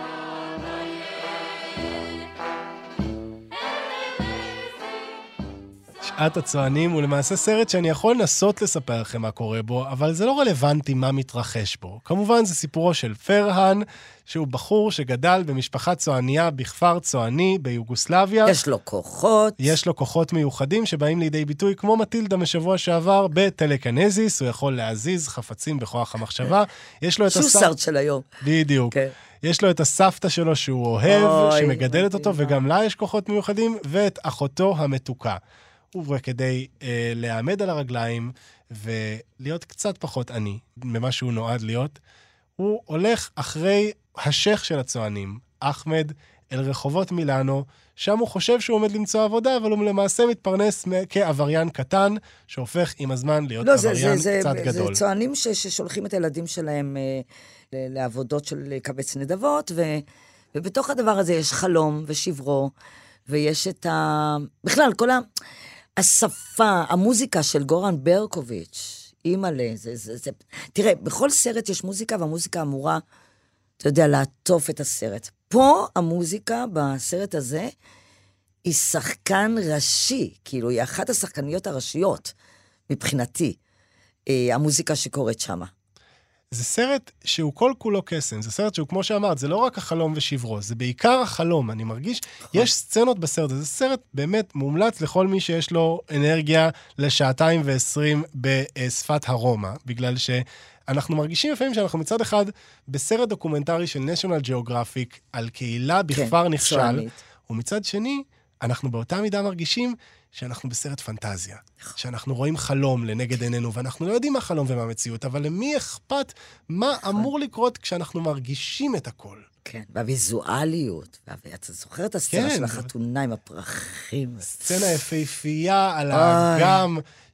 שעת הצוענים הוא למעשה סרט שאני יכול לנסות לספר לכם מה קורה בו, אבל זה לא רלוונטי מה מתרחש בו. כמובן זה סיפורו של פרהאן, שהוא בחור שגדל במשפחת צועניה בכפר צועני ביוגוסלביה. יש לו כוחות. יש לו כוחות מיוחדים שבאים לידי ביטוי, כמו מטילדה משבוע שעבר, בטלקנזיס, הוא יכול להזיז חפצים בכוח המחשבה. יש לו את שוסרט של היום. בדיוק. כן. יש לו את הסבתא שלו שהוא אוהב, שמגדלת אותו, וגם לה יש כוחות מיוחדים, ואת אחותו המתוקה. וכדי לעמד על הרגליים ולהיות קצת פחות עני ממה שהוא נועד להיות, הוא הולך אחרי השייך של הצוענים, אחמד, אל רחובות מילאנו, שם הוא חושב שהוא עומד למצוא עבודה, אבל הוא למעשה מתפרנס כעבריין קטן, שהופך עם הזמן להיות עבריין קצת גדול. זה צוענים ששולחים את הילדים שלהם לעבודות של קבץ נדבות, ובתוך הדבר הזה יש חלום ושברו, ויש את בכלל, כל השפה, המוזיקה של גורן ברקוביץ', אימא'לה, תראה, בכל סרט יש מוזיקה, והמוזיקה אמורה, אתה יודע, לעטוף את הסרט. פה המוזיקה בסרט הזה היא שחקן ראשי, כאילו היא אחת השחקניות הראשיות מבחינתי, המוזיקה שקורית שמה. זה סרט שהוא כל כולו קסם, זה סרט שהוא כמו שאמרת, זה לא רק החלום ושברו, זה בעיקר החלום, אני מרגיש, יש סצנות בסרט, זה סרט באמת מומלץ לכל מי שיש לו אנרגיה לשעתיים ו20 בשפת הרומא, בגלל שאנחנו מרגישים לפעמים שאנחנו מצד אחד בסרט דוקומנטרי של National Geographic על קהילה בכפר נכשל, ומצד שני אנחנו באותה מידה מרגישים שאנחנו בסרט פנטזיה, שאנחנו רואים חלום לנגד עינינו, ואנחנו לא יודעים מה חלום ומה מציאות, אבל למי אכפת מה אמור לקרות כשאנחנו מרגישים את הכל. כן, והוויזואליות, אתה זוכר את הסצנה של החתונה עם הפרחים. סצנה יפהפייה על האגם,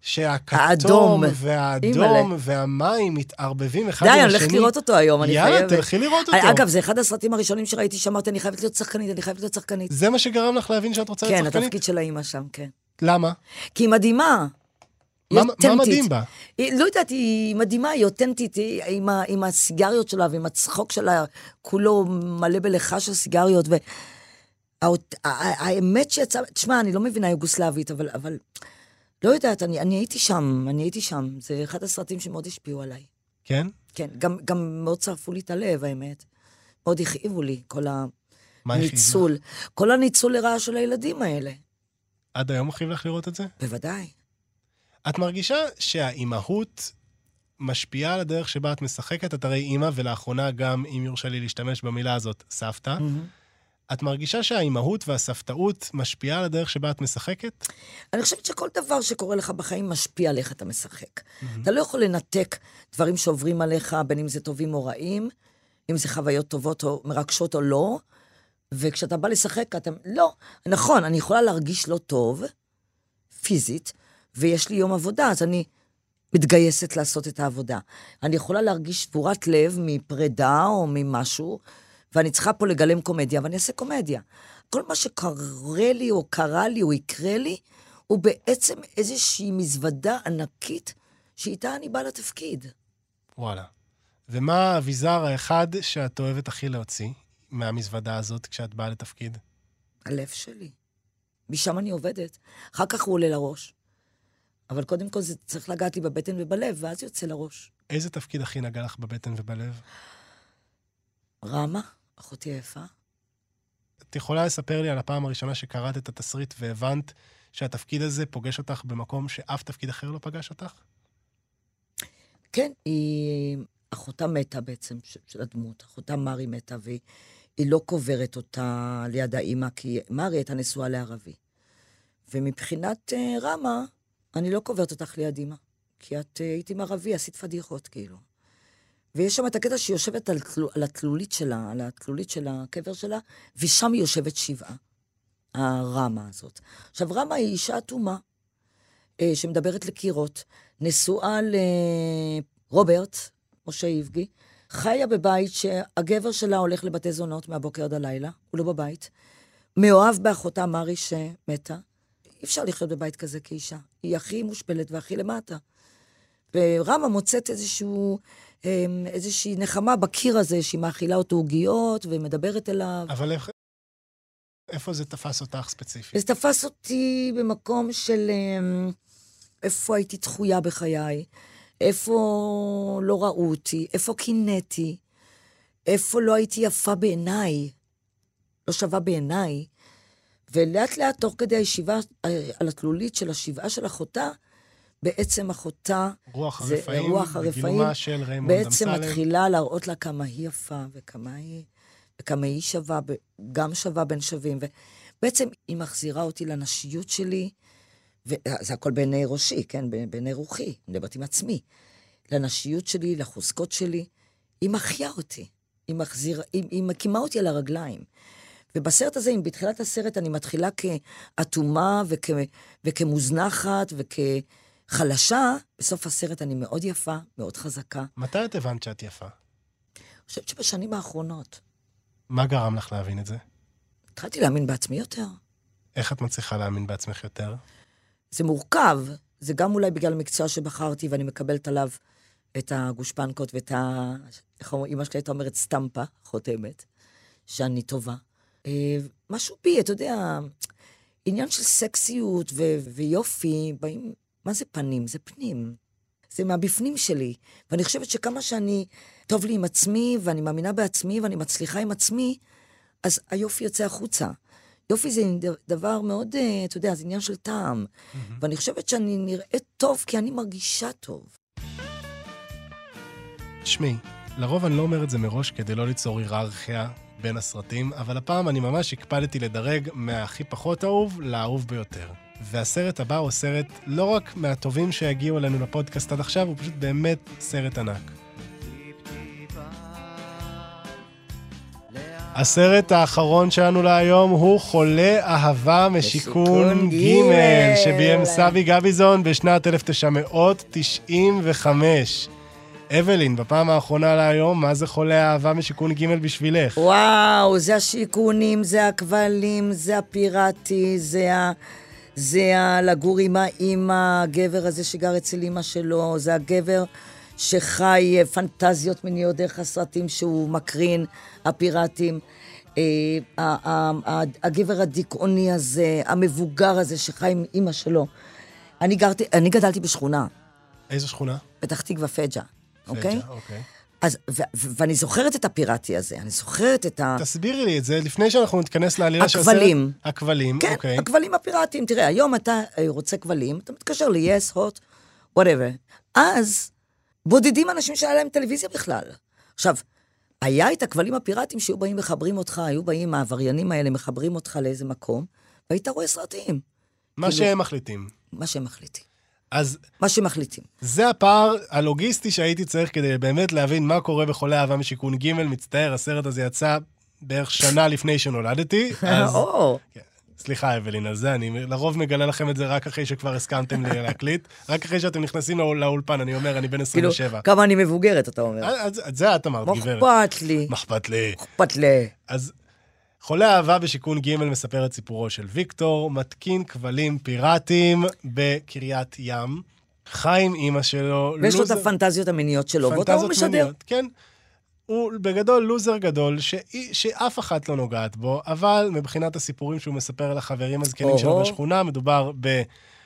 שהכתום והאדום והמים מתערבבים אחד עם השני. די, אני הולכת לראות אותו היום, אני חייבת. יאללה, תלכי לראות אותו. אגב, זה אחד הסרטים הראשונים שראיתי שאמרתי, אני חייבת להיות שחקנית, זה מה שגרם לך להבין שאת רוצה להיות שחקנית? כן, שחקנית? התפקיד של האמא שם, כן. למה? כי היא מדהימה. מה מדהים בה? לא יודעת, היא מדהימה, היא אותנטית, עם הסיגריות שלה ועם הצחוק שלה, כולו מלא בלכה של סיגריות, והאמת שיצא, תשמע, אני לא מבינה יוגוסלבית, אבל לא יודעת, אני הייתי שם, זה אחד הסרטים שמאוד השפיעו עליי. כן? כן, גם מאוד צרפו לי את הלב, האמת. מאוד הכאיבו לי, כל הניצול לרעה של הילדים האלה. עד היום מכאיב לך לראות את זה? בוודאי. את מרגישה שהאימהות משפיעה על הדרך שבה את משחקת, את הרי אימא, ולאחרונה גם, אם יורשה לי להשתמש במילה הזאת, סבתא. את מרגישה שהאימהות והסבתאות משפיעה על הדרך שבה את משחקת? אני חושבת שכל דבר שקורה לך בחיים משפיע על איך אתה משחק. אתה לא יכול לנתק דברים שעוברים עליך, בין אם זה טובים או רעים, אם זה חוויות טובות או מרגשות או לא, וכשאתה בא לשחק, אתה... לא, נכון, אני יכולה להרגיש לא טוב, פיזית, ויש לי יום עבודה, אז אני מתגייסת לעשות את העבודה. אני יכולה להרגיש שבורת לב מפרידה או ממשהו, ואני צריכה פה לגלם קומדיה, ואני אעשה קומדיה. כל מה שקרה לי או קרה לי או יקרה לי, הוא בעצם איזושהי מזוודה ענקית, שאיתה אני באה לתפקיד. וואלה. ומה האביזר האחד שאת אוהבת הכי להוציא מהמזוודה הזאת כשאת באה לתפקיד? הלב שלי. משם אני עובדת. אחר כך הוא עולה לראש. אבל קודם כל זה צריך לגעת לי בבטן ובלב, ואז יוצא לראש. איזה תפקיד הכי נגע לך בבטן ובלב? רמה, אחותי היפה. את יכולה לספר לי על הפעם הראשונה שקראת את התסריט והבנת שהתפקיד הזה פוגש אותך במקום שאף תפקיד אחר לא פגש אותך? כן, היא אחותה מתה בעצם של הדמות, אחותה מרי מתה, והיא לא קוברת אותה ליד האמא, כי מרי הייתה נשואה לערבי. ומבחינת רמה, אני לא קוברת אותך ליד אמא, כי את היית עם ערבי, עשית פדיחות כאילו. ויש שם את הקטע שהיא יושבת על התלולית שלה, על התלולית של הקבר שלה, ושם היא יושבת שבעה, הרמה הזאת. עכשיו, רמה היא אישה אטומה, שמדברת לקירות, נשואה לרוברט, משה איבגי, חיה בבית שהגבר שלה הולך לבתי זונות מהבוקר עד הלילה, הוא לא בבית, מאוהב באחותה מרי שמתה. אי אפשר לחיות בבית כזה כאישה, היא הכי מושפלת והכי למטה. ורמה מוצאת איזושהי נחמה בקיר הזה, שהיא מאכילה אותו עוגיות ומדברת אליו. אבל איפה זה תפס אותך ספציפית? זה תפס אותי במקום של איפה הייתי דחויה בחיי, איפה לא ראו אותי, איפה קינאתי, איפה לא הייתי יפה בעיניי, לא שווה בעיניי. ולאט לאט, תוך כדי הישיבה על התלולית של השבעה של אחותה, בעצם אחותה, רוח הרפאים, של ריימונד בעצם אמסלם. מתחילה להראות לה כמה היא יפה, וכמה היא שווה, גם שווה בין שווים, ובעצם היא מחזירה אותי לנשיות שלי, וזה הכל בעיני ראשי, כן? בעיני רוחי, אני מדברת עם עצמי. לנשיות שלי, לחוזקות שלי, היא מחיה אותי, היא מקימה אותי על הרגליים. ובסרט הזה, אם בתחילת הסרט אני מתחילה כאטומה וכמוזנחת וכחלשה, בסוף הסרט אני מאוד יפה, מאוד חזקה. מתי את הבנת שאת יפה? אני חושבת שבשנים האחרונות. מה גרם לך להבין את זה? התחלתי להאמין בעצמי יותר. איך את מצליחה להאמין בעצמך יותר? זה מורכב, זה גם אולי בגלל המקצוע שבחרתי, ואני מקבלת עליו את הגושפנקות ואת איך אמא שלי הייתה אומרת סטמפה, חותמת, שאני טובה. משהו בי, אתה יודע, עניין של סקסיות ויופי, באים, מה זה פנים? זה פנים. זה מהבפנים שלי. ואני חושבת שכמה שאני טוב לי עם עצמי, ואני מאמינה בעצמי, ואני מצליחה עם עצמי, אז היופי יוצא החוצה. יופי זה דבר מאוד, אתה יודע, זה עניין של טעם. ואני חושבת שאני נראית טוב, כי אני מרגישה טוב. שמי, לרוב אני לא אומר את זה מראש כדי לא ליצור היררכיה בין הסרטים, אבל הפעם אני ממש הקפדתי לדרג מהכי פחות אהוב לאהוב ביותר. והסרט הבא הוא סרט לא רק מהטובים שהגיעו אלינו לפודקאסט עד עכשיו, הוא פשוט באמת סרט ענק. הסרט האחרון שלנו להיום הוא חולה אהבה משיקון ג' שביים סבי גביזון בשנת 1995. אבלין, בפעם האחרונה להיום, מה זה חולה אהבה משיקון ג' בשבילך? וואו, זה השיקונים, זה הכבלים, זה הפיראטי, זה לגור עם האמא, הגבר הזה שגר אצל אמא שלו, זה הגבר שחי פנטזיות מיניות דרך הסרטים שהוא מקרין, הפיראטים, הגבר הדיכאוני הזה, המבוגר הזה שחי עם אמא שלו. אני גדלתי בשכונה. איזו שכונה? פתח תקווה פג'ה. אוקיי? אז, ואני זוכרת את הפיראטי הזה, אני זוכרת את תסבירי לי את זה, לפני שאנחנו נתכנס לעלילה של הסרט. הכבלים. הכבלים, כן, אוקיי. הכבלים הפיראטיים. תראה, היום אתה רוצה כבלים, אתה מתקשר ל-yes, hot, whatever. אז בודדים אנשים שהיה להם טלוויזיה בכלל. עכשיו, היה את הכבלים הפיראטיים שהיו באים מחברים אותך, היו באים העבריינים האלה, מחברים אותך לאיזה מקום, והיית רואה סרטים. מה שהם מחליטים. מה שהם מחליטים. אז מה שמחליטים. זה הפער הלוגיסטי שהייתי צריך כדי באמת להבין מה קורה בחולה אהבה משיקון ג'. מצטער, הסרט הזה יצא בערך שנה לפני שנולדתי. סליחה, אבלין, על זה אני לרוב מגלה לכם את זה רק אחרי שכבר הסכמתם לי להקליט. רק אחרי שאתם נכנסים לאולפן, אני אומר, אני בן 27. כמה אני מבוגרת, אתה אומר. את זה את אמרת, גברת. מחפת לי. אז חולה אהבה בשיקון ג' מספר את סיפורו של ויקטור, מתקין כבלים פיראטיים בקריית ים, חי עם אמא שלו. ויש לו את הפנטזיות המיניות שלו, ואותה הוא משדר. כן, הוא בגדול לוזר גדול, שאף אחת לא נוגעת בו, אבל מבחינת הסיפורים שהוא מספר לחברים הזקנים שלו בשכונה, מדובר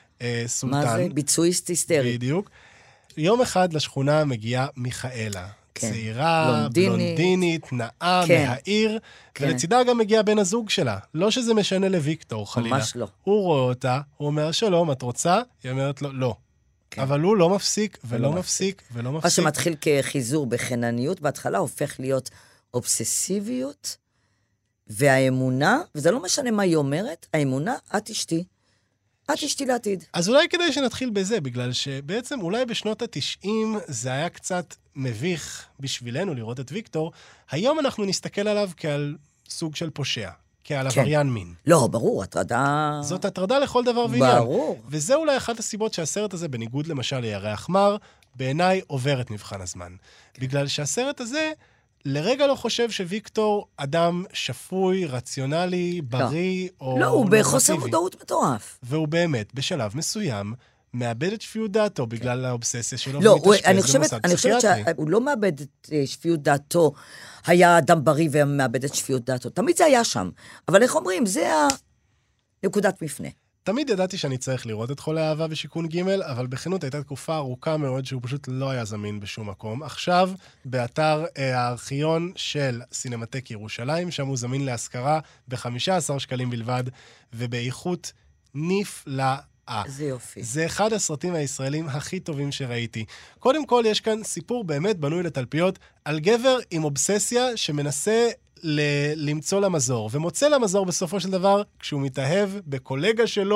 בסולטן. מה זה? ביצועיסט היסטרי. בדיוק. יום אחד לשכונה מגיעה מיכאלה. צעירה, בלונדינית. בלונדינית, נאה, כן. מהעיר, כן. ולצידה גם מגיע בן הזוג שלה. לא שזה משנה לוויקטור, חלילה. ממש לא. הוא רואה אותה, הוא אומר, שלום, את רוצה? היא אומרת לו, לא. כן. אבל הוא לא מפסיק, ולא מפסיק, ולא מה מפסיק. שמתחיל כחיזור בחינניות, בהתחלה הופך להיות אובססיביות, והאמונה, וזה לא משנה מה היא אומרת, האמונה, את אשתי. את אשתי לעתיד. אז אולי כדאי שנתחיל בזה, בגלל שבעצם אולי בשנות ה-90 זה היה קצת מביך בשבילנו לראות את ויקטור. היום אנחנו נסתכל עליו כעל סוג של פושע, כעל עבריין מין. לא, ברור, הטרדה... זאת הטרדה לכל דבר ועניין. ברור. וזה אולי אחת הסיבות שהסרט הזה, בניגוד למשל לירח מר, בעיניי עובר את מבחן הזמן. בגלל שהסרט הזה לרגע לא חושב שוויקטור אדם שפוי, רציונלי, בריא או... לא, הוא בחוסר מודעות מטורף. והוא באמת, בשלב מסוים, מאבד את שפיות דעתו בגלל האובססיה שלו. לא, ומתאשפז במוסד אני חושבת פסיכיאטרי. שהוא לא מאבד את שפיות דעתו, היה אדם בריא ומאבד את שפיות דעתו. תמיד זה היה שם. אבל איך אומרים, זה נקודת מפנה. תמיד ידעתי שאני צריך לראות את חולי האהבה בשיכון ג', אבל בכנות הייתה תקופה ארוכה מאוד שהוא פשוט לא היה זמין בשום מקום. עכשיו, באתר הארכיון של סינמטק ירושלים, שם הוא זמין להשכרה ב-15 שקלים בלבד, ובאיכות נפלאה. זה יופי. זה אחד הסרטים הישראלים הכי טובים שראיתי. קודם כל, יש כאן סיפור באמת בנוי לתלפיות על גבר עם אובססיה שמנסה למצוא למזור, ומוצא למזור בסופו של דבר כשהוא מתאהב בקולגה שלו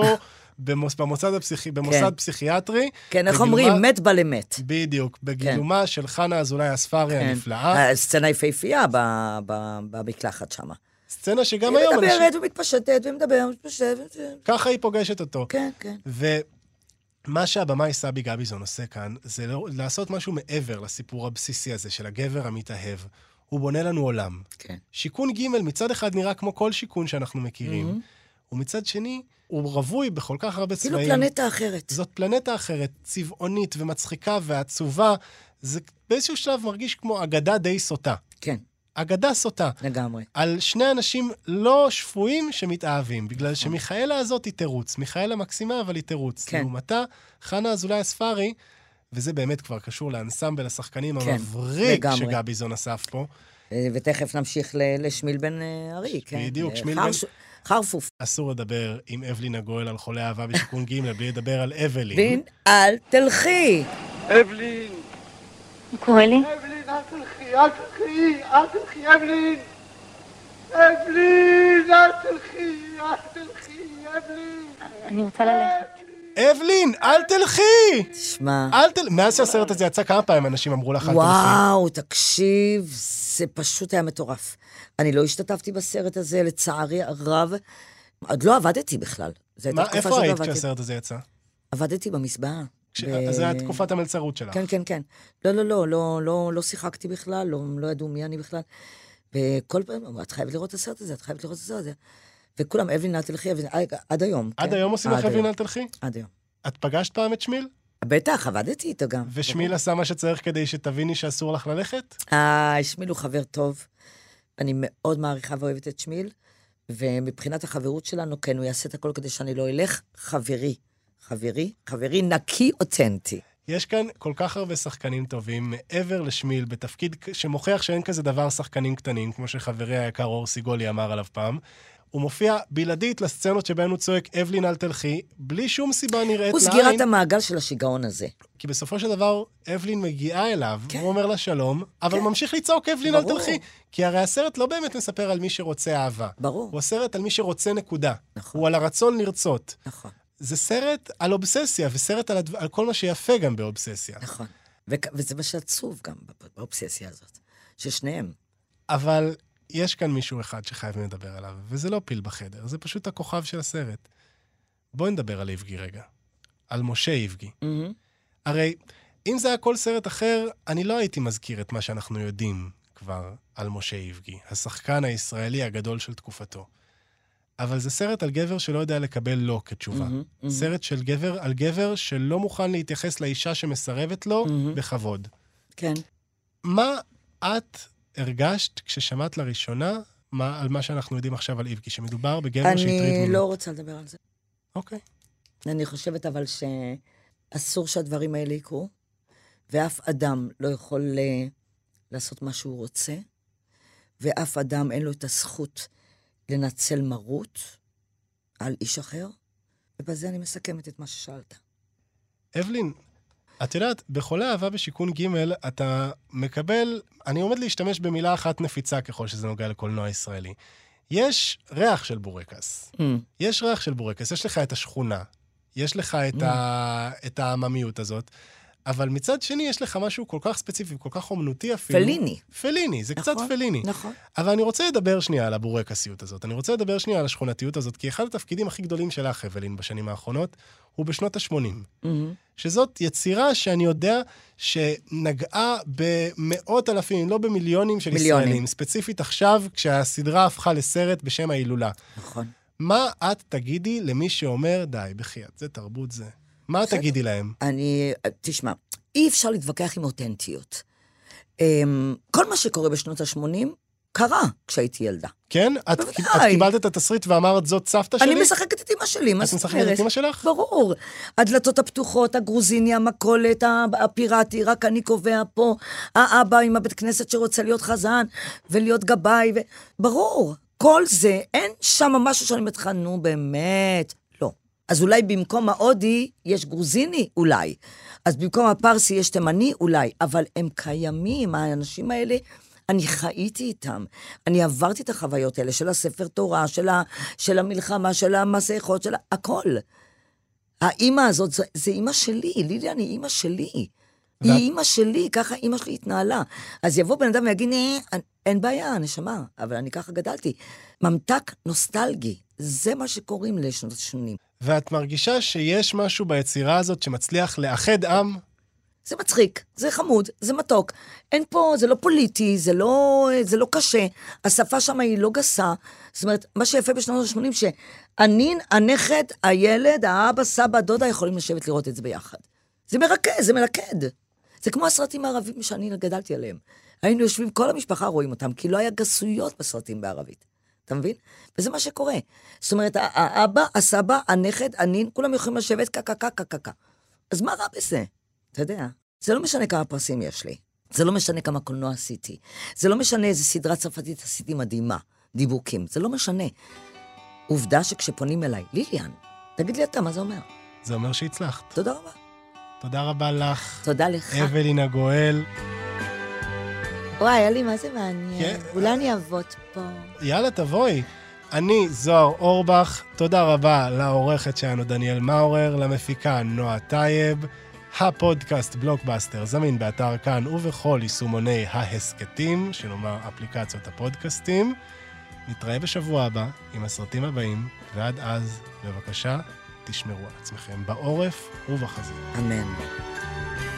במוסד פסיכיאטרי. כן, איך אומרים? מת בלמת. בדיוק, בגילומה של חנה אזולאי אספרי הנפלאה. הסצנה יפהפייה במקלחת שמה. סצנה שגם היום... היא מדברת ומתפשטת ומדברת ומתפשטת. ככה היא פוגשת אותו. כן, כן. ומה שהבמאי סבי גביזון עושה כאן, זה לעשות משהו מעבר לסיפור הבסיסי הזה של הגבר המתאהב. הוא בונה לנו עולם. כן. שיכון ג' מצד אחד נראה כמו כל שיכון שאנחנו מכירים, ומצד שני הוא רווי בכל כך הרבה צבעים. כאילו פלנטה אחרת. זאת פלנטה אחרת, צבעונית ומצחיקה ועצובה. זה באיזשהו שלב מרגיש כמו אגדה די סוטה. כן. אגדה סוטה. לגמרי. על שני אנשים לא שפויים שמתאהבים, בגלל שמיכאלה הזאת היא תירוץ. מיכאלה מקסימה, אבל היא תירוץ. כן. לעומתה, חנה אזולאי אספרי, וזה באמת כבר קשור לאנסמבל השחקנים המבריק שגביזון אסף פה. ותכף נמשיך לשמיל בן ארי, כן? בדיוק, שמיל בן... חרפוף. אסור לדבר עם אבלין הגואל על חולי אהבה בשיכון ג' בלי לדבר על אבלין. בן, אל תלכי. אבלין! הוא קורא לי? אבלין, אל תלכי, אל תלכי, אל תלכי, אבלין! אבלין, אל תלכי, אל תלכי, אבלין! אני רוצה ללכת. אבלין, אל תלכי! תשמע. מאז שהסרט הזה יצא כמה פעמים אנשים אמרו לך אל תלכי. וואו, תקשיב, זה פשוט היה מטורף. אני לא השתתפתי בסרט הזה, לצערי הרב. עוד לא עבדתי בכלל. איפה היית כשהסרט הזה יצא? עבדתי במסבעה. אז זה היה תקופת המלצרות שלך. כן, כן, כן. לא שיחקתי בכלל, לא ידעו מי אני בכלל. וכל פעם, את חייבת לראות את הסרט הזה, את חייבת לראות את הסרט הזה. וכולם, אבלין, אל תלכי, עד היום. עד היום עושים לך אבלין, אל תלכי? עד היום. את פגשת פעם את שמיל? בטח, עבדתי איתו גם. ושמיל עשה מה שצריך כדי שתביני שאסור לך ללכת? שמיל הוא חבר טוב. אני מאוד מעריכה ואוהבת את שמיל, ומבחינת החברות שלנו, כן, הוא יעשה את הכל כדי שאני לא אלך. חברי נקי אותנטי. יש כאן כל כך הרבה שחקנים טובים, מעבר לשמיל, בתפקיד שמוכיח שאין כזה דבר שחקנים קטנים, כמו שחברי היקר אור סיגולי אמר עליו פעם. הוא מופיע בלעדית לסצנות שבהן הוא צועק, אבלין אל תלכי, בלי שום סיבה נראית לעין. הוא סגירת המעגל של השיגעון הזה. כי בסופו של דבר, אבלין מגיעה אליו, הוא אומר לה שלום, אבל ממשיך לצעוק, אבלין אל תלכי. כי הרי הסרט לא באמת מספר על מי שרוצה אהבה. ברור. הוא הסרט על מי שרוצה נקודה. נכון. הוא על הרצון לרצות. נכון. זה סרט על אובססיה, וסרט על כל מה שיפה גם באובססיה. נכון. וזה מה שעצוב גם באובססיה הזאת, ששניהם. אבל יש כאן מישהו אחד שחייבים לדבר עליו, וזה לא פיל בחדר, זה פשוט הכוכב של הסרט. בואי נדבר על איבגי רגע. על משה איבגי. הרי, אם זה היה כל סרט אחר, אני לא הייתי מזכיר את מה שאנחנו יודעים כבר על משה איבגי, השחקן הישראלי הגדול של תקופתו. אבל זה סרט על גבר שלא יודע לקבל לא כתשובה. סרט של גבר על גבר שלא מוכן להתייחס לאישה שמסרבת לו בכבוד. כן. מה את הרגשת כששמעת לראשונה על מה שאנחנו יודעים עכשיו על איבגי, שמדובר בגבר שהטריד מינית? אני לא רוצה לדבר על זה. אוקיי. אני חושבת אבל שאסור שהדברים האלה יקרו, ואף אדם לא יכול לעשות מה שהוא רוצה, ואף אדם אין לו את הזכות לנצל מרות על איש אחר, ובזה אני מסכמת את מה ששאלת. אבלין, את יודעת, בחולה אהבה בשיכון ג' אתה מקבל, אני עומד להשתמש במילה אחת נפיצה ככל שזה נוגע לקולנוע ישראלי. יש ריח של בורקס. יש ריח של בורקס, יש לך את השכונה, יש לך את העממיות הזאת, אבל מצד שני יש לך משהו כל כך ספציפי, כל כך אומנותי אפילו. פליני. פליני, זה קצת פליני. נכון. אבל אני רוצה לדבר שנייה על הבורקסיות הזאת. אני רוצה לדבר שנייה על השכונתיות הזאת, כי אחד התפקידים הכי גדולים שלך, אבלין, בשנים האחרונות, הוא בשנות ה-80. שזאת יצירה שאני יודע שנגעה במאות אלפים, לא במיליונים של ישראלים. ספציפית עכשיו, כשהסדרה הפכה לסרט בשם ההילולה. נכון. מה את תגידי למי שאומר, די, בחייאת, זה תרבות זה. מה תגידי להם? תשמע, אי אפשר להתווכח עם אותנטיות. כל מה שקורה בשנות ה-80 קרה כשהייתי ילדה. כן? את קיבלת את התסריט ואמרת, זאת סבתא שלי? אני משחקת את אמא שלי, מה זאת אומרת? את משחקת את אמא שלך? ברור. הדלתות הפתוחות, הגרוזיני, המקולת, הפיראטי, רק אני קובע פה, האבא עם הבית כנסת שרוצה להיות חזן ולהיות גבאי, ברור. כל זה, אין שם משהו שאני מתחנו באמת. לא. אז אולי במקום ההודי יש גרוזיני? אולי. אז במקום הפרסי יש תימני? אולי. אבל הם קיימים, האנשים האלה, אני חייתי איתם. אני עברתי את החוויות האלה של הספר תורה, של המלחמה, של המסכות, של הכל. האמא הזאת, זה אמא שלי, ליליאן היא אמא שלי. היא אמא שלי, ככה אמא שלי התנהלה. אז יבוא בן אדם ויגיד, אין בעיה, נשמה, אבל אני ככה גדלתי. ממתק נוסטלגי, זה מה שקוראים לשנות ה-80. ואת מרגישה שיש משהו ביצירה הזאת שמצליח לאחד עם? זה מצחיק, זה חמוד, זה מתוק. אין פה, זה לא פוליטי, זה לא קשה. השפה שם היא לא גסה. זאת אומרת, מה שיפה בשנות ה-80, שהנין, הנכד, הילד, האבא, סבא, דודה, יכולים לשבת לראות את זה ביחד. זה מרכז, זה מלכד. זה כמו הסרטים הערבים שאני גדלתי עליהם. היינו יושבים, כל המשפחה רואים אותם, כי לא היה גסויות בסרטים בערבית. אתה מבין? וזה מה שקורה. זאת אומרת, האבא, הסבא, הנכד, הנין, כולם יכולים לשבת קקקקקקק. אז מה רע בזה? אתה יודע, זה לא משנה כמה פרסים יש לי. זה לא משנה כמה קולנוע עשיתי. זה לא משנה איזה סדרה צרפתית עשיתי מדהימה. דיבוקים. זה לא משנה. עובדה שכשפונים אליי, ליליאן, תגיד לי אתה, מה זה אומר? זה אומר שהצלחת. תודה רבה. תודה רבה לך. תודה לך. אבלין הגואל. וואי, היה לי מה זה מעניין. אולי אני אעבוד פה. יאללה, תבואי. אני זוהר אורבך. תודה רבה לעורכת שלנו דניאל מאורר, למפיקה נועה טייב. הפודקאסט בלוקבאסטר זמין באתר כאן ובכל יישומוני ההסקטים, שנאמר אפליקציות הפודקאסטים. נתראה בשבוע הבא עם הסרטים הבאים, ועד אז, בבקשה, תשמרו על עצמכם בעורף ובחזית. אמן.